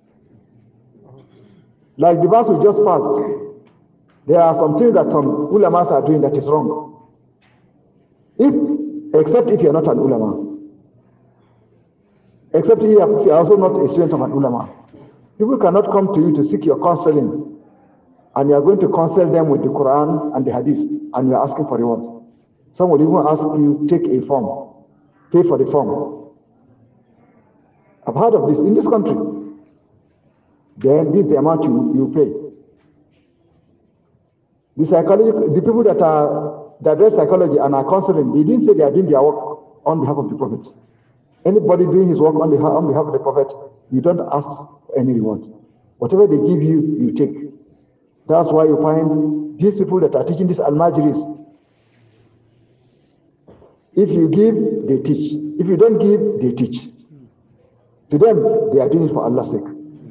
Like the verse we just passed, there are some things that some ulamas are doing that is wrong. If, except if you are not an ulama. Except if you are also not a student of an ulama. People cannot come to you to seek your counseling, and you are going to counsel them with the Quran and the Hadith, and you are asking for reward. Some will even ask you, take a form, pay for the form. I've heard of this in this country. Then this is the amount you, you pay. The psychology, the people that are that do psychology and are counseling, they didn't say they are doing their work on behalf of the Prophet. Anybody doing his work on behalf, on behalf of the Prophet, you don't ask for any reward. Whatever they give you, you take. That's why you find these people that are teaching these al-majris. If you give, they teach. If you don't give, they teach. To them, they are doing it for Allah's sake.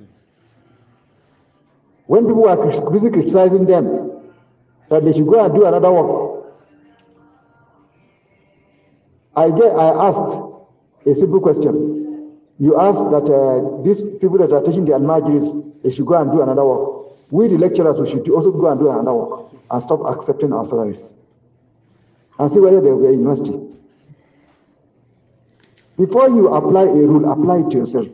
When people are busy criticizing them, that they should go and do another work, I get, I asked a simple question. You asked that uh, these people that are teaching the al-majris, they should go and do another work. We, the lecturers, we should also go and do another work and stop accepting our salaries and see whether they will be in university. Before you apply a rule, apply it to yourself.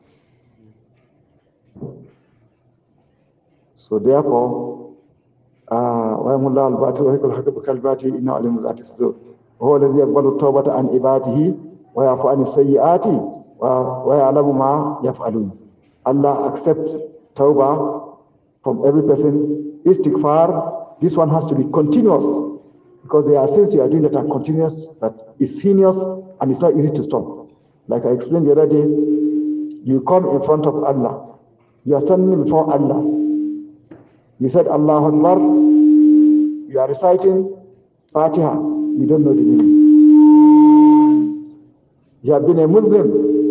So therefore, وَيَمُ اللَّهُ الْبَاطِلَ وَيُحِقُّ الْحَقَّ بِكَلِمَاتِهِ إِنَّهُ عَلِيمٌ بِذَاتِ الصُّدُورِ وَهُوَ الَّذِي يَقْبَلُ التَّوْبَةَ عَنْ عِبَادِهِ وَيَعْفُو عَنِ السَّيِّئَاتِ وَيَعْلَمُ مَا يَفْعَلُونَ. Allah accepts tawbah from every person. Istighfar, this one has to be continuous, because there are sins you are doing that are continuous, that is heinous, and it's not easy to stop. Like I explained the other day, you come in front of Allah, you are standing before Allah, you said Allah Akbar, you are reciting Fatiha, you don't know the meaning. You have been a Muslim,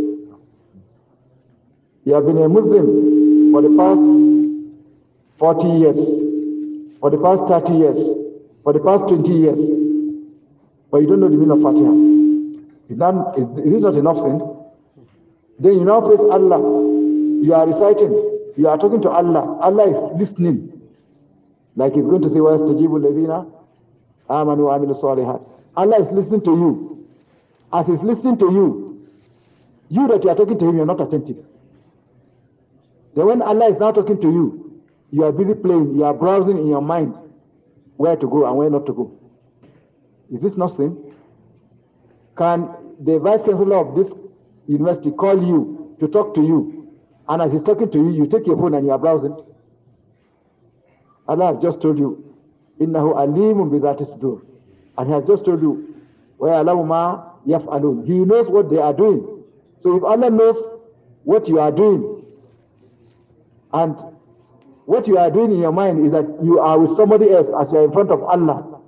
you have been a Muslim for the past forty years, for the past thirty years, for the past twenty years, but you don't know the meaning of Fatiha. Is, that, is, is this not enough sin? Then you now face Allah. You are reciting You are talking to Allah. Allah is listening. Like he's going to say, وَيَسْتَجِيبُ الَّذِينَ آمَنُوا وَعَمِلُوا الصَّالِحَاتِ. Allah is listening to you. As he's listening to you, you that you are talking to him, you're not attentive. Then when Allah is now talking to you, you are busy playing, you are browsing in your mind where to go and where not to go. Is this not sin? Can the vice chancellor of this university call you to talk to you, and as he's talking to you, you take your phone and you are browsing? Allah has just told you, إِنَّهُ عَلِيمٌ بِذَاتِ الصُّدُورِ, and he has just told you, وَيَعْلَمُ مَا يَفْعَلُونَ. He knows what they are doing. So if Allah knows what you are doing, and what you are doing in your mind is that you are with somebody else as you are in front of Allah,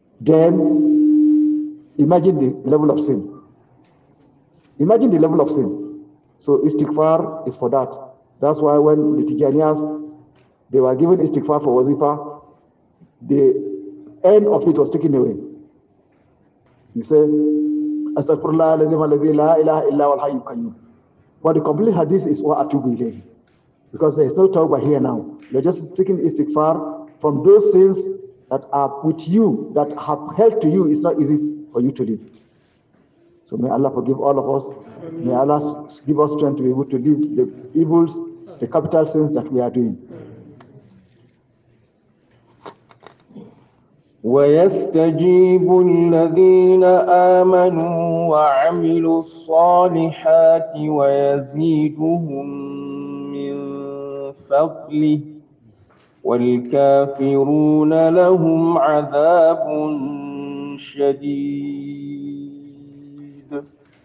then imagine the level of sin. Imagine the level of sin. So istighfar is for that. That's why when the Tijaniyas, they were given istighfar for wazifa, the end of it was taken away. You say, Astaghfirullah alazim la ilaha illa wal hayyul qayyum. But the complete hadith is wa atubu ilayhi. Because there is no tawbah here now. You're just taking istighfar from those sins that are with you, that have helped to you. It's not easy for you to live. So may Allah forgive all of us. May Allah give us strength to be able to leave the evils, the capital sins that we are doing. ويستجيب الذين آمنوا وعملوا الصالحات ويزيدهم من فضله والكافرون لهم عذاب شديد.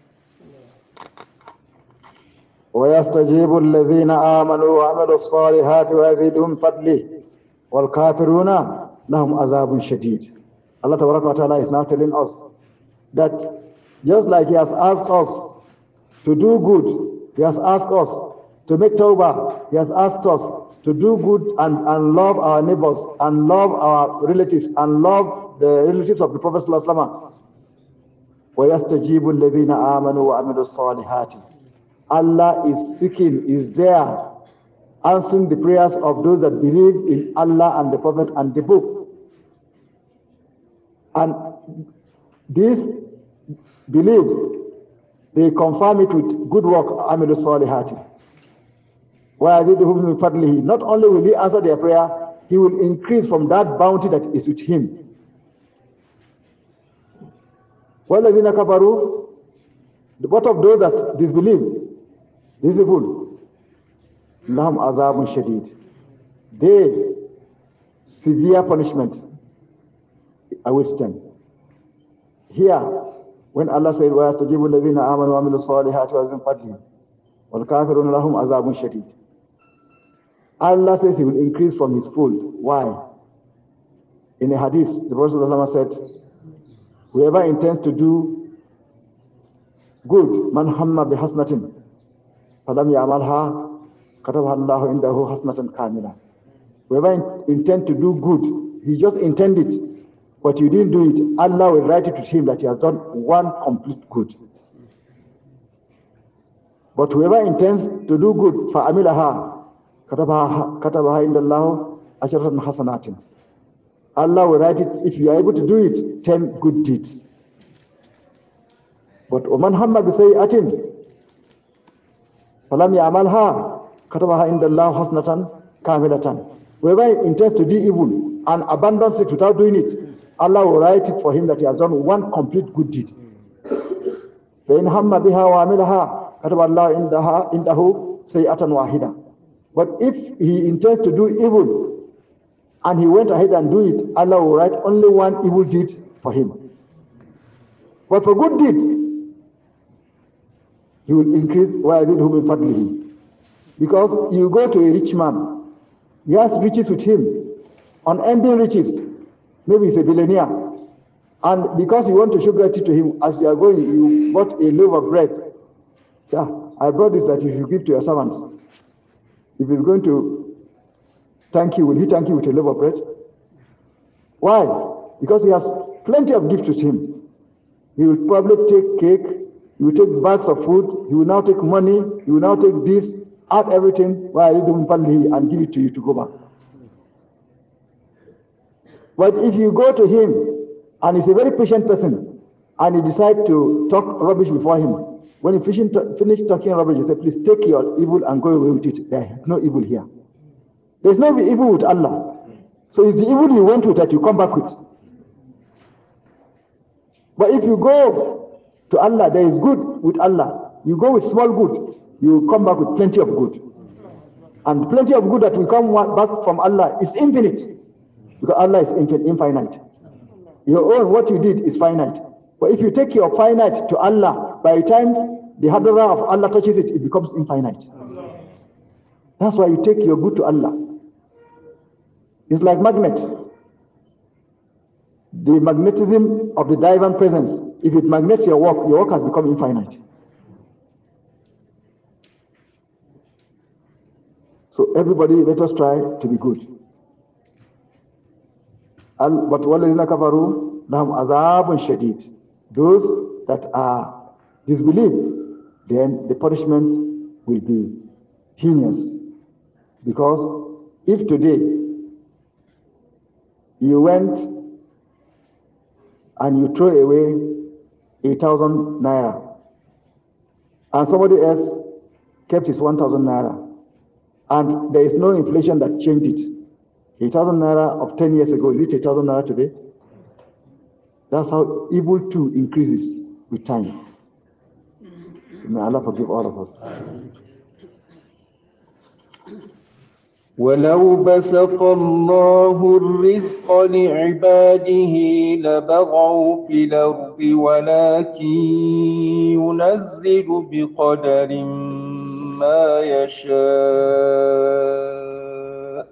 ويستجيب الذين آمنوا وعملوا الصالحات ويزيدهم من فضله والكافرون lahum azabun shadid. Allah Tabaraka wa Ta'ala is now telling us that just like he has asked us to do good, he has asked us to make tawbah, he has asked us to do good and, and love our neighbors and love our relatives and love the relatives of the Prophet Sallallahu Alaihi Wasallam. وَيَسْتَجِيبُ الَّذِينَ آمَنُوا وَعَمِلُوا الصَّالِحَاتِ. Allah is seeking, is there, answering the prayers of those that believe in Allah and the Prophet and the book. And this belief, they confirm it with good work, Amilu Salihati. Not only will he answer their prayer, he will increase from that bounty that is with him. وَالَّذِينَ كَفَرُوا, what of those that disbelieve, these people, لَهُمْ عَذَابٌ شَدِيدٌ, they, severe punishment awaits them. Here, when Allah said, وَيَسْتَجِيبُ الَّذِينَ آمَنُوا وَعَمِلُوا الصَّالِحَاتِ وَيَزِيدُهُم مِّن فَضْلِهِ وَالْكَافِرُونَ لَهُمْ عَذَابٌ شَدِيدٌ. Allah says he will increase from his fold. Why? In a hadith, the Prophet said, whoever intends to do good, man hamma bi hasnatin, falam ya'malha, katabaha Allahu indahu hasnatan kamila. Whoever intends to do good, he just intended it, but you didn't do it, Allah will write it to him that he has done one complete good. But whoever intends to do good, fa'amilaha, katabaha indallahu asharatan hasanatin. Allah will write it, if you are able to do it, ten good deeds. But وَمَنْ هَمَّ بِسَيِّئَةٍ فَلَمْ يَعْمَلْهَا كَتَبَهَا عِنْدَ اللَّهِ حَسْنَةً كَامِلَةً. Whoever intends to do evil and abandons it without doing it, Allah will write it for him that he has done one complete good deed. فَإِنْ هَمَّ بِهَا وَعَمِلَهَا كَتَبَ اللَّهُ عِنْدَهُ سَيِّئَةً وَاحِدًا. But if he intends to do evil and he went ahead and do it, Allah will write only one evil deed for him. But for good deeds, he will increase وَيَزِيدُهُ مِن فَضْلِهِ. Because you go to a rich man, he has riches with him, unending riches. Maybe he's a billionaire. And because you want to show gratitude to him, as you are going, you bought a loaf of bread. Say, ah, I brought this that you should give to your servants. If he's going to thank you, will he thank you with a loaf of bread? Why? Because he has plenty of gifts with him. He will probably take cake, he will take bags of food, he will now take money, he will now take this, add everything, and give it to you to go back. But if you go to him, and he's a very patient person, and you decide to talk rubbish before him, when you finish, finish talking rubbish, you say, please take your evil and go away with it. There is no evil here. There's no evil with Allah. So it's the evil you went with that you come back with. But if you go to Allah, there is good with Allah. You go with small good, you come back with plenty of good. And plenty of good that will come back from Allah is infinite. Because Allah is infinite. Your own, what you did is finite. But if you take your finite to Allah, by the time the hadara of Allah touches it, it becomes infinite. That's why you take your good to Allah. It's like magnet. The magnetism of the divine presence, if it magnets your work, your work has become infinite. So everybody, let us try to be good. But وَالَّذِينَ كَفَرُوا لَهُمْ عَذَابٌ شَدِيدٌ. Those that are disbelieved, then the punishment will be heinous. Because if today you went and you throw away a thousand naira, and somebody else kept his one thousand naira, and there is no inflation that changed it. A thousand naira of ten years ago, is it a thousand naira today? That's how evil too increases with time. So may Allah forgive all of us. ولو بسط الله الرزق لعباده لبغوا في الأرض ولكن ينزل بقدر ما يشاء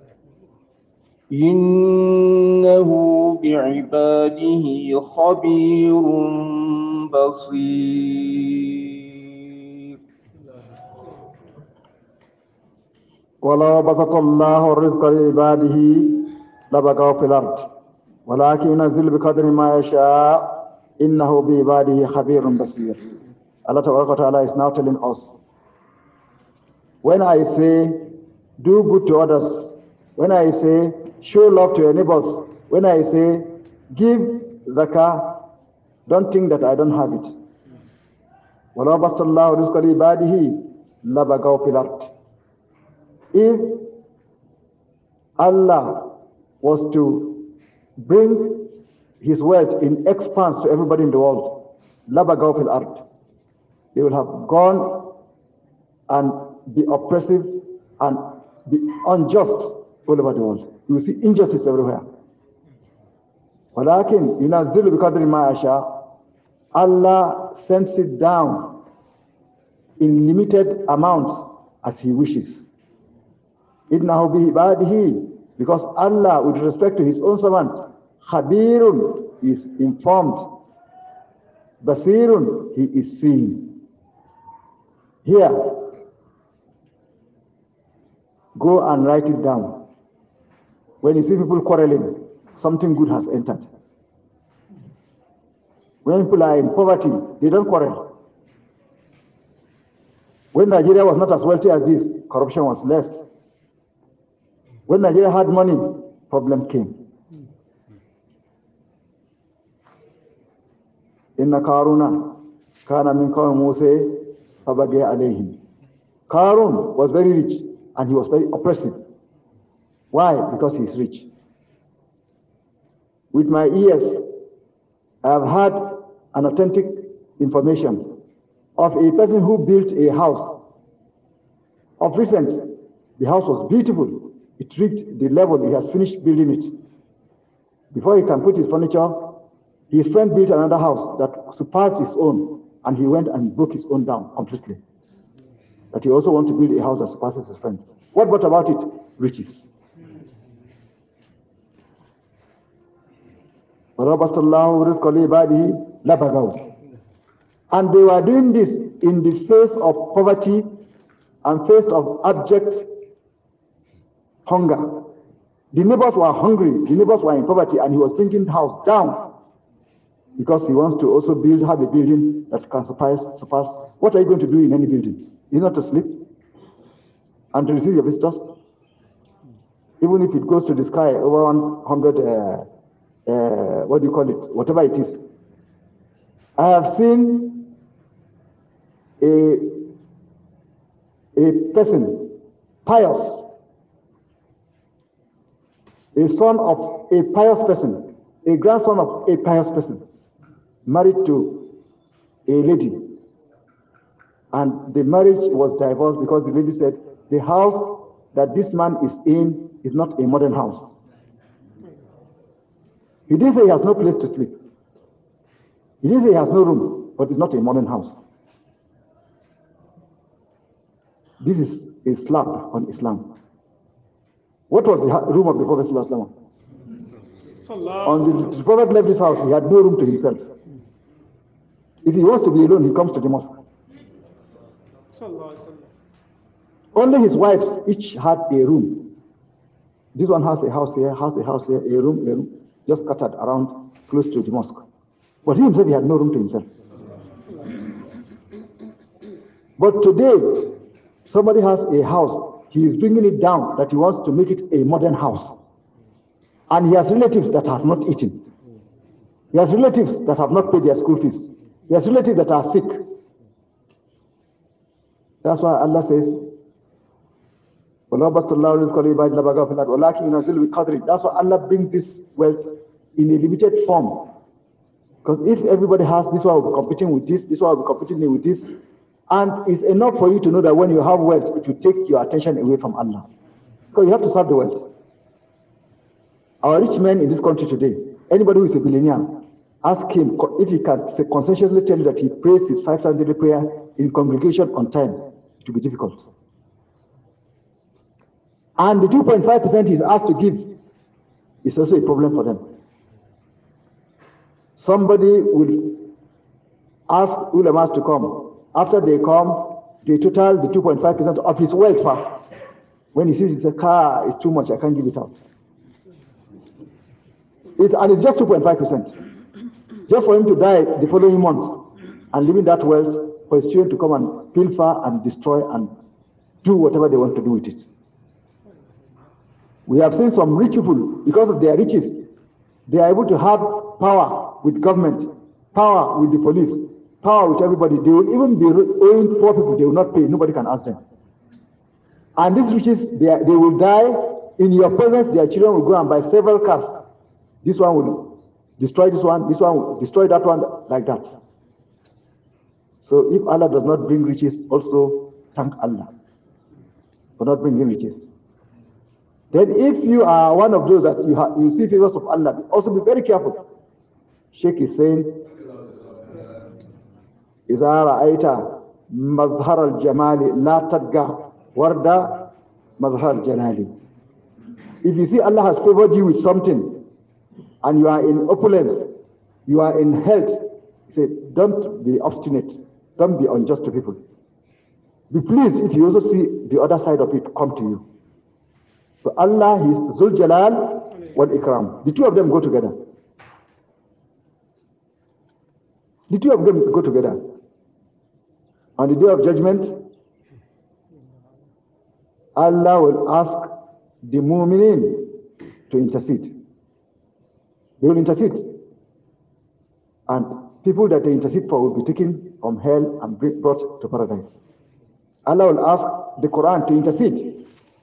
إنه بعباده خبير بصير. ولو بسط الله الرزق لعباده لبغوا في الأرض ولكن ينزل بقدر ما يشاء إنه بعباده خبير بصير. Allah Ta'ala is now telling us, when I say do good to others, when I say show love to your neighbors, when I say give zakah, don't think that I don't have it. وَلَوْ بَسْطَ اللَّهُ رِزْقَ لِعِبَادِهِ لَبَغَوْا فِي الْأَرْضِ. If Allah was to bring his wealth in expanse to everybody in the world, لَبَغَوْا فِي الْأَرْضِ, they will have gone and be oppressive and be unjust all over the world. You will see injustice everywhere. وَلَكِنْ يُنَزِّلُ بِقَدْرِ مَا يَشَاءُ. Allah sends it down in limited amounts as he wishes. إِنَّهُ بِعِبَادِهِ, because Allah, with respect to his own servant, Khabirun, is informed. Basirun, he is seeing. Here, go and write it down. When you see people quarreling, something good has entered. When people are in poverty, they don't quarrel. When Nigeria was not as wealthy as this, corruption was less. When Nigeria had money, problem came. Inna Karuna kana min qawmi Musa fabaghi alayhim. Karun was very rich and he was very oppressive. Why? Because he is rich. With my ears, I have had an authentic information of a person who built a house. Of recent, the house was beautiful. It reached the level he has finished building it. Before he can put his furniture, his friend built another house that surpassed his own, and he went and broke his own down completely. But he also wants to build a house that surpasses his friend. What brought about it? Riches. And they were doing this in the face of poverty and face of abject hunger. The neighbors were hungry, the neighbors were in poverty, and he was bringing the house down because he wants to also build, have a building that can surpass, surpass. What are you going to do in any building? Is not to sleep. and to receive your visitors, even if it goes to the sky over one hundred, uh, uh, what do you call it, whatever it is. I have seen a, a person, pious, a son of a pious person, a grandson of a pious person, married to a lady. And the marriage was divorced because the lady said, the house that this man is in is not a modern house. He didn't say he has no place to sleep. He didn't say he has no room, but it's not a modern house. This is a slap on Islam. What was the room of the Prophet ﷺ? On the, the Prophet left his house, he had no room to himself. If he wants to be alone, he comes to the mosque. Only his wives each had a room. This one has a house here, has a house here, a room, a room, just scattered around close to the mosque. But he himself, he had no room to himself. But today, somebody has a house, he is bringing it down that he wants to make it a modern house. And he has relatives that have not eaten. He has relatives that have not paid their school fees. He has relatives that are sick. That's why Allah says, that's why Allah brings this wealth in a limited form. Because if everybody has this one will be competing with this, this one will be competing with this, and it's enough for you to know that when you have wealth, it will take your attention away from Allah. Because you have to serve the wealth. Our rich men in this country today, anybody who is a billionaire, ask him if he can conscientiously tell you that he prays his five times daily prayer in congregation on time. It will be difficult. And the two point five percent he's asked to give is also a problem for them. Somebody will ask ulamas to come. After they come, they total the two point five percent of his wealth. When he sees his car is too much, I can't give it out. It, and it's just two point five percent. Just for him to die the following month and leaving that wealth for his children to come and pilfer and destroy and do whatever they want to do with it. We have seen some rich people, because of their riches, they are able to have power with government, power with the police, power with everybody. They will even be owing poor people, they will not pay, nobody can ask them. And these riches, they, are, they will die in your presence. Their children will go and buy several cars. This one will destroy this one, this one will destroy that one, like that. So if Allah does not bring riches, also thank Allah for not bringing riches. Then if you are one of those that you, have, you see favors of Allah, also be very careful. Sheikh is saying, إِذَا رَأَيْتَ مَظْهَرَ الْجَمَالِ لَا تَدْقَى وَرْدَ مَظْهَرَ الْجَلَالِ. If you see Allah has favored you with something, and you are in opulence, you are in health, he said, don't be obstinate, don't be unjust to people. Be pleased if you also see the other side of it come to you. So Allah is Zul Jalal wal Ikram. The two of them go together. The two of them go together. On the day of judgment, Allah will ask the mu'minin to intercede. They will intercede. And people that they intercede for will be taken from hell and brought to paradise. Allah will ask the Quran to intercede.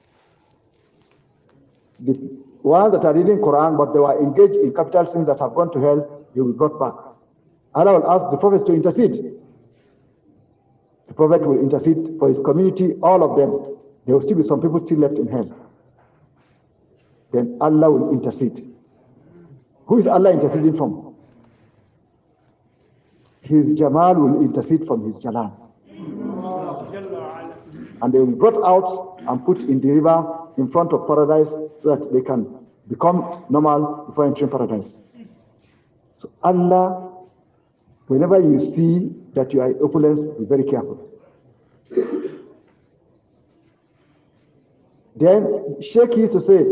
The ones that are reading Quran, but they were engaged in capital sins that have gone to hell, they will be brought back. Allah will ask the prophets to intercede. The prophet will intercede for his community, all of them. There will still be some people still left in hell. Then Allah will intercede. Who is Allah interceding from? His Jamal will intercede from his Jalal. And they will be brought out and put in the river in front of paradise so that they can become normal before entering paradise. So Allah, whenever you see that you are in opulence, be very careful. Then Sheikh used to say,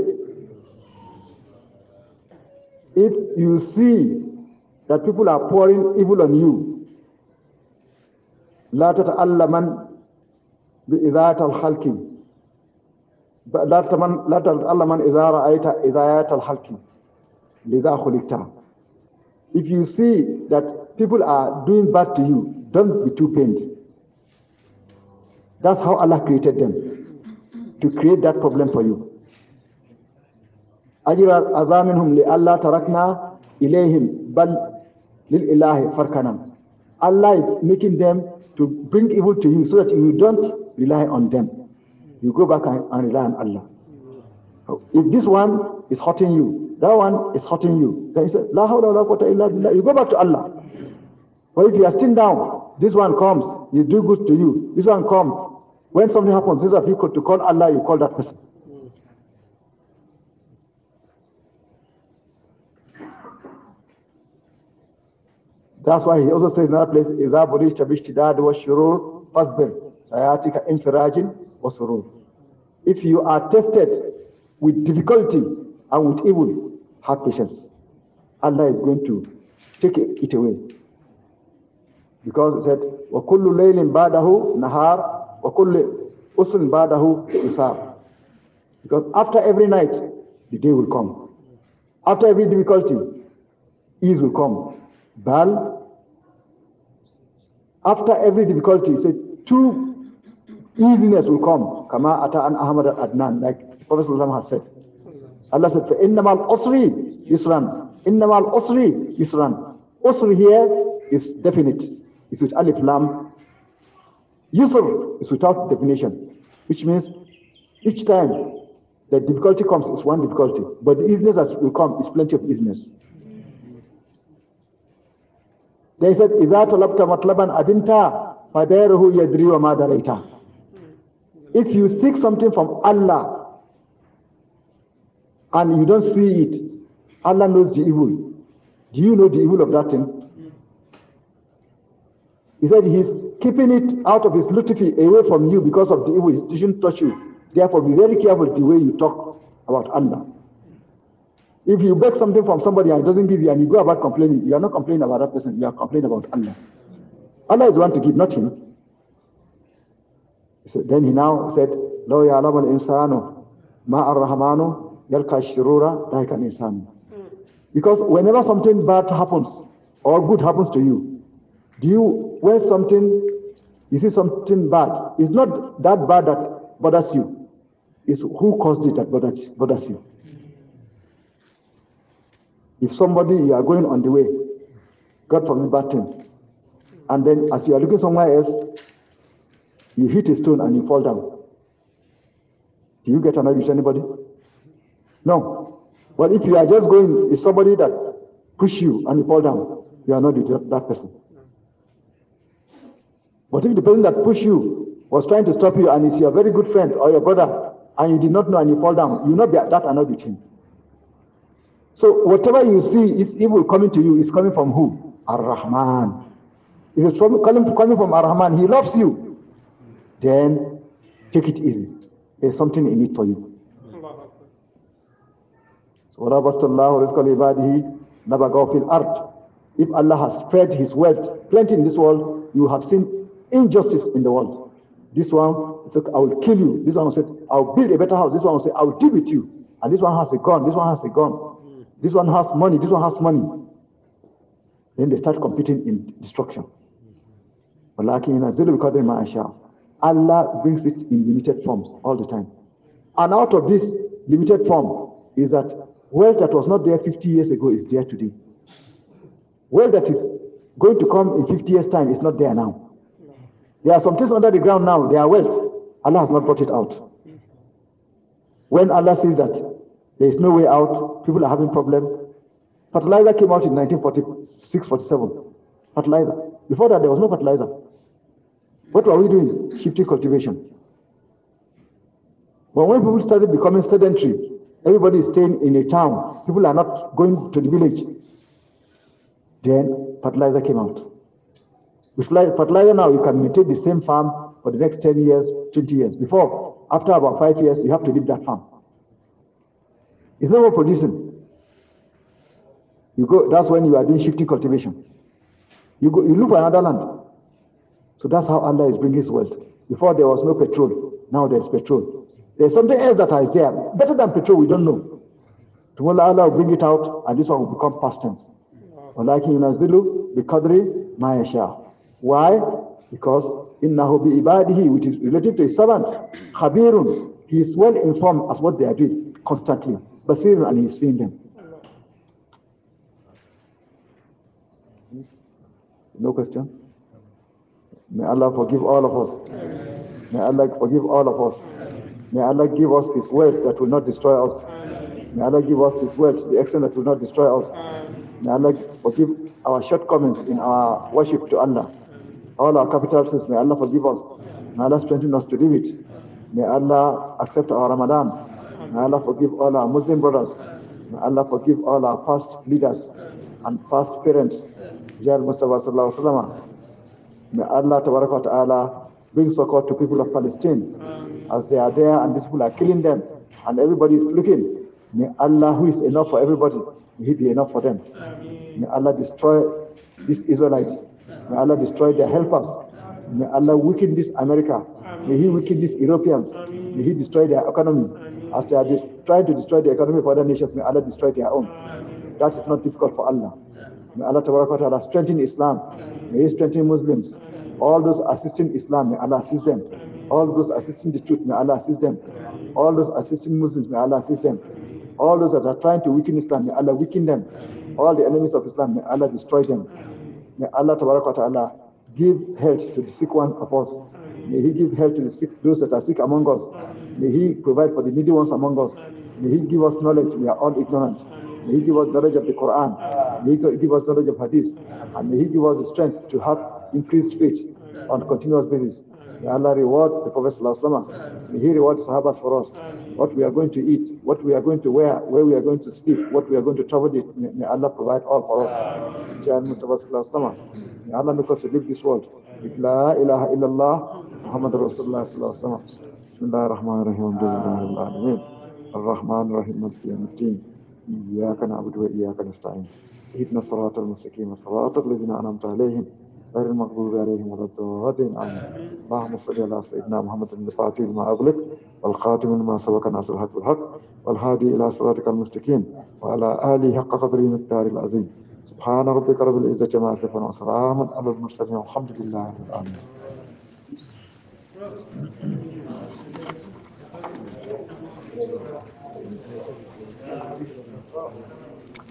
if you see that people are pouring evil on you, لا تتألمن بإذاعة الخلق لا تمن لا تلأ من إذا رأيت إذايات الحق لذا خلقت. If you see that people are doing bad to you, don't be too pained. That's how Allah created them, to create that problem for you. أجر أزامنهم لألا تركنا إليهم بل للإله فركنا. Allah is making them to bring evil to you so that you don't rely on them. You go back and, and rely on Allah. If this one is hurting you, that one is hurting you, then you say, La hawla wa la quwwata illa billah. You go back to Allah. But if you are still down, this one comes, he do good to you. This one comes. When something happens, instead of you to call Allah, you call that person. That's why he also says in another place, إِذَا بُرِشْتَ بِاشْتِدَادِ وَالشُّرُورِ فَاصْبِرْ سَيَأْتِيكَ إِنْفِرَاجٍ وَسُرُورٍ. If you are tested with difficulty and with evil, have patience. Allah is going to take it away. Because it said, وَكُلُّ لَيْلٍ بَعْدَهُ نَهَارٍ وَكُلُّ أُسْرٍ بَعْدَهُ إِسَارٍ. Because after every night, the day will come. After every difficulty, ease will come. Bal, after every difficulty, he said, two easiness will come. Kama ata an Ahmad al-Adnan, like Prophet has said. Allah said, فَإِنَّمَا الْأُسْرِ يُسْرًا إِنَّمَا الْأُسْرِ يُسْرًا. Usr here is definite. It's with alif lam. Yusr is without definition, which means each time the difficulty comes, it's one difficulty. But the easiness that will come is plenty of easiness. They said, إِذَا طَلَبْتَ مَطْلَبًا أَدِنْتَ فَدَيْرُهُ يَدْرِي وَمَا دَرَيْتَ. If you seek something from Allah and you don't see it, Allah knows the evil. Do you know the evil of that thing? He said he's keeping it out of his lutfi away from you because of the evil. It shouldn't touch you. Therefore, be very careful the way you talk about Allah. If you beg something from somebody and it doesn't give you and you go about complaining, you are not complaining about that person, you are complaining about Allah. Allah is the one to give, not him. So then he now said, لَوْ يَعْلَمَ الْإِنسَانُ مَا الرَّحْمَانُ يَلْقَى الشِّرُورَ لَيْكَ الْإِنسَانُ. Because whenever something bad happens or good happens to you, do you, when something, you see something bad, it's not that bad that bothers you. It's who caused it that bothers, bothers you. If somebody, you are going on the way, God forbid bad things, and then as you are looking somewhere else, you hit a stone and you fall down. Do you get annoyed with anybody? No. But if you are just going, it's somebody that push you and you fall down, you are not with that person. But if the person that pushed you was trying to stop you and it's your very good friend or your brother, and you did not know and you fall down, you will not be that annoyed with him. So whatever you see is evil coming to you is coming from who? Ar-Rahman. If it's from, coming from Ar-Rahman, he loves you. Then take it easy. There's something in it for you. So if Allah has spread his wealth, plenty in this world, you have seen injustice in the world. This one said, I will kill you. This one said, I'll build a better house. This one will say, I'll deal with you. And this one has a gun. This one has a gun. This one has money, this one has money. Then they start competing in destruction. Allah brings it in limited forms all the time. And out of this limited form is that wealth that was not there fifty years ago is there today. Wealth that is going to come in fifty years' time is not there now. There are some things under the ground now, they are wealth. Allah has not brought it out. When Allah says that there is no way out, people are having problems. Fertilizer came out in nineteen forty-six forty-seven. Fertilizer. Before that, there was no fertilizer. What were we doing? Shifting cultivation. But when people started becoming sedentary, everybody is staying in a town. People are not going to the village. Then fertilizer came out. With fertilizer now, you can maintain the same farm for the next ten years, twenty years. Before, after about five years, you have to leave that farm. It's no more producing. You go, that's when you are doing shifting cultivation. You go, you look for another land. So that's how Allah is bringing his wealth. Before there was no petrol, now there's petrol. There's something else that is there, better than petrol, we don't know. Tomorrow Allah will bring it out, and this one will become past tense. وَلَكِنْ يُنَزِّلُ بِقَدْرِ مَا يَشَاءُ. Why? Because إِنَّهُ بِعِبَادِهِ, which is related to his servants, خَبِيرٌ, he is well informed as what they are doing constantly. Basirun, and he is seeing them. No question? May Allah forgive all of us. May Allah forgive all of us. May Allah give us His wealth that will not destroy us. May Allah give us His wealth, the extent that will not destroy us. May Allah forgive our shortcomings in our worship to Allah. All our capital sins, may Allah forgive us. May Allah strengthen us to live it. May Allah accept our Ramadan. May Allah forgive all our Muslim brothers. May Allah forgive all our past leaders and past parents. Jal Mustafa Sallallahu Alaihi Wasallam. May Allah Tabaraka Ta'ala bring succor to people of Palestine as they are there and these people are killing them and everybody is looking. May Allah, who is enough for everybody, may He be enough for them. May Allah destroy these Israelites. May Allah destroy their helpers. May Allah weaken this America. May He weaken these Europeans. May He destroy their economy. As they are trying to destroy the economy of other nations, may Allah destroy their own. That is not difficult for Allah. May Allah Ta'ala strengthen Islam. May He strengthen Muslims. All those assisting Islam, may Allah assist them. All those assisting the truth, may Allah assist them. All those assisting Muslims, may Allah assist them. All those that are trying to weaken Islam, may Allah weaken them. All the enemies of Islam, may Allah destroy them. May Allah Ta'ala give health to the sick one of us. May He give health to the sick, those that are sick among us. May He provide for the needy ones among us. May He give us knowledge, we are all ignorant. May He give us knowledge of the Quran. May He give us knowledge of Hadith. And may He give us the strength to have increased faith on a continuous basis. May Allah reward the Prophet ﷺ. May He reward Sahabas for us. What we are going to eat, what we are going to wear, where we are going to sleep, what we are going to travel with, may, may Allah provide all for us. Jai Mustafa ﷺ. May Allah make us to live this world with La ilaha illallah Muhammad Rasulullah ﷺ. Bismillah ar-Rahman ar-Rahim. Alhamdulillah al-Alamin. Ar-Rahman ar-Rahim. Maliki yawmiddin. إياك نعبد وإياك نستعين اهدنا الصراط المستقيم صراط الذين أنعمت عليهم غير المغضوب عليهم ولا الضالين آمين. اللهم صل على سيدنا محمد الفاتح لما أغلق والخاتم لما سبق ناصر الحق بالحق والهادي إلى صراطك المستقيم وعلى آله حق قدره مقدار العظيم. سبحان ربك رب العزة عما يصفون وسلام على المرسلين والحمد لله رب العالمين. Oh.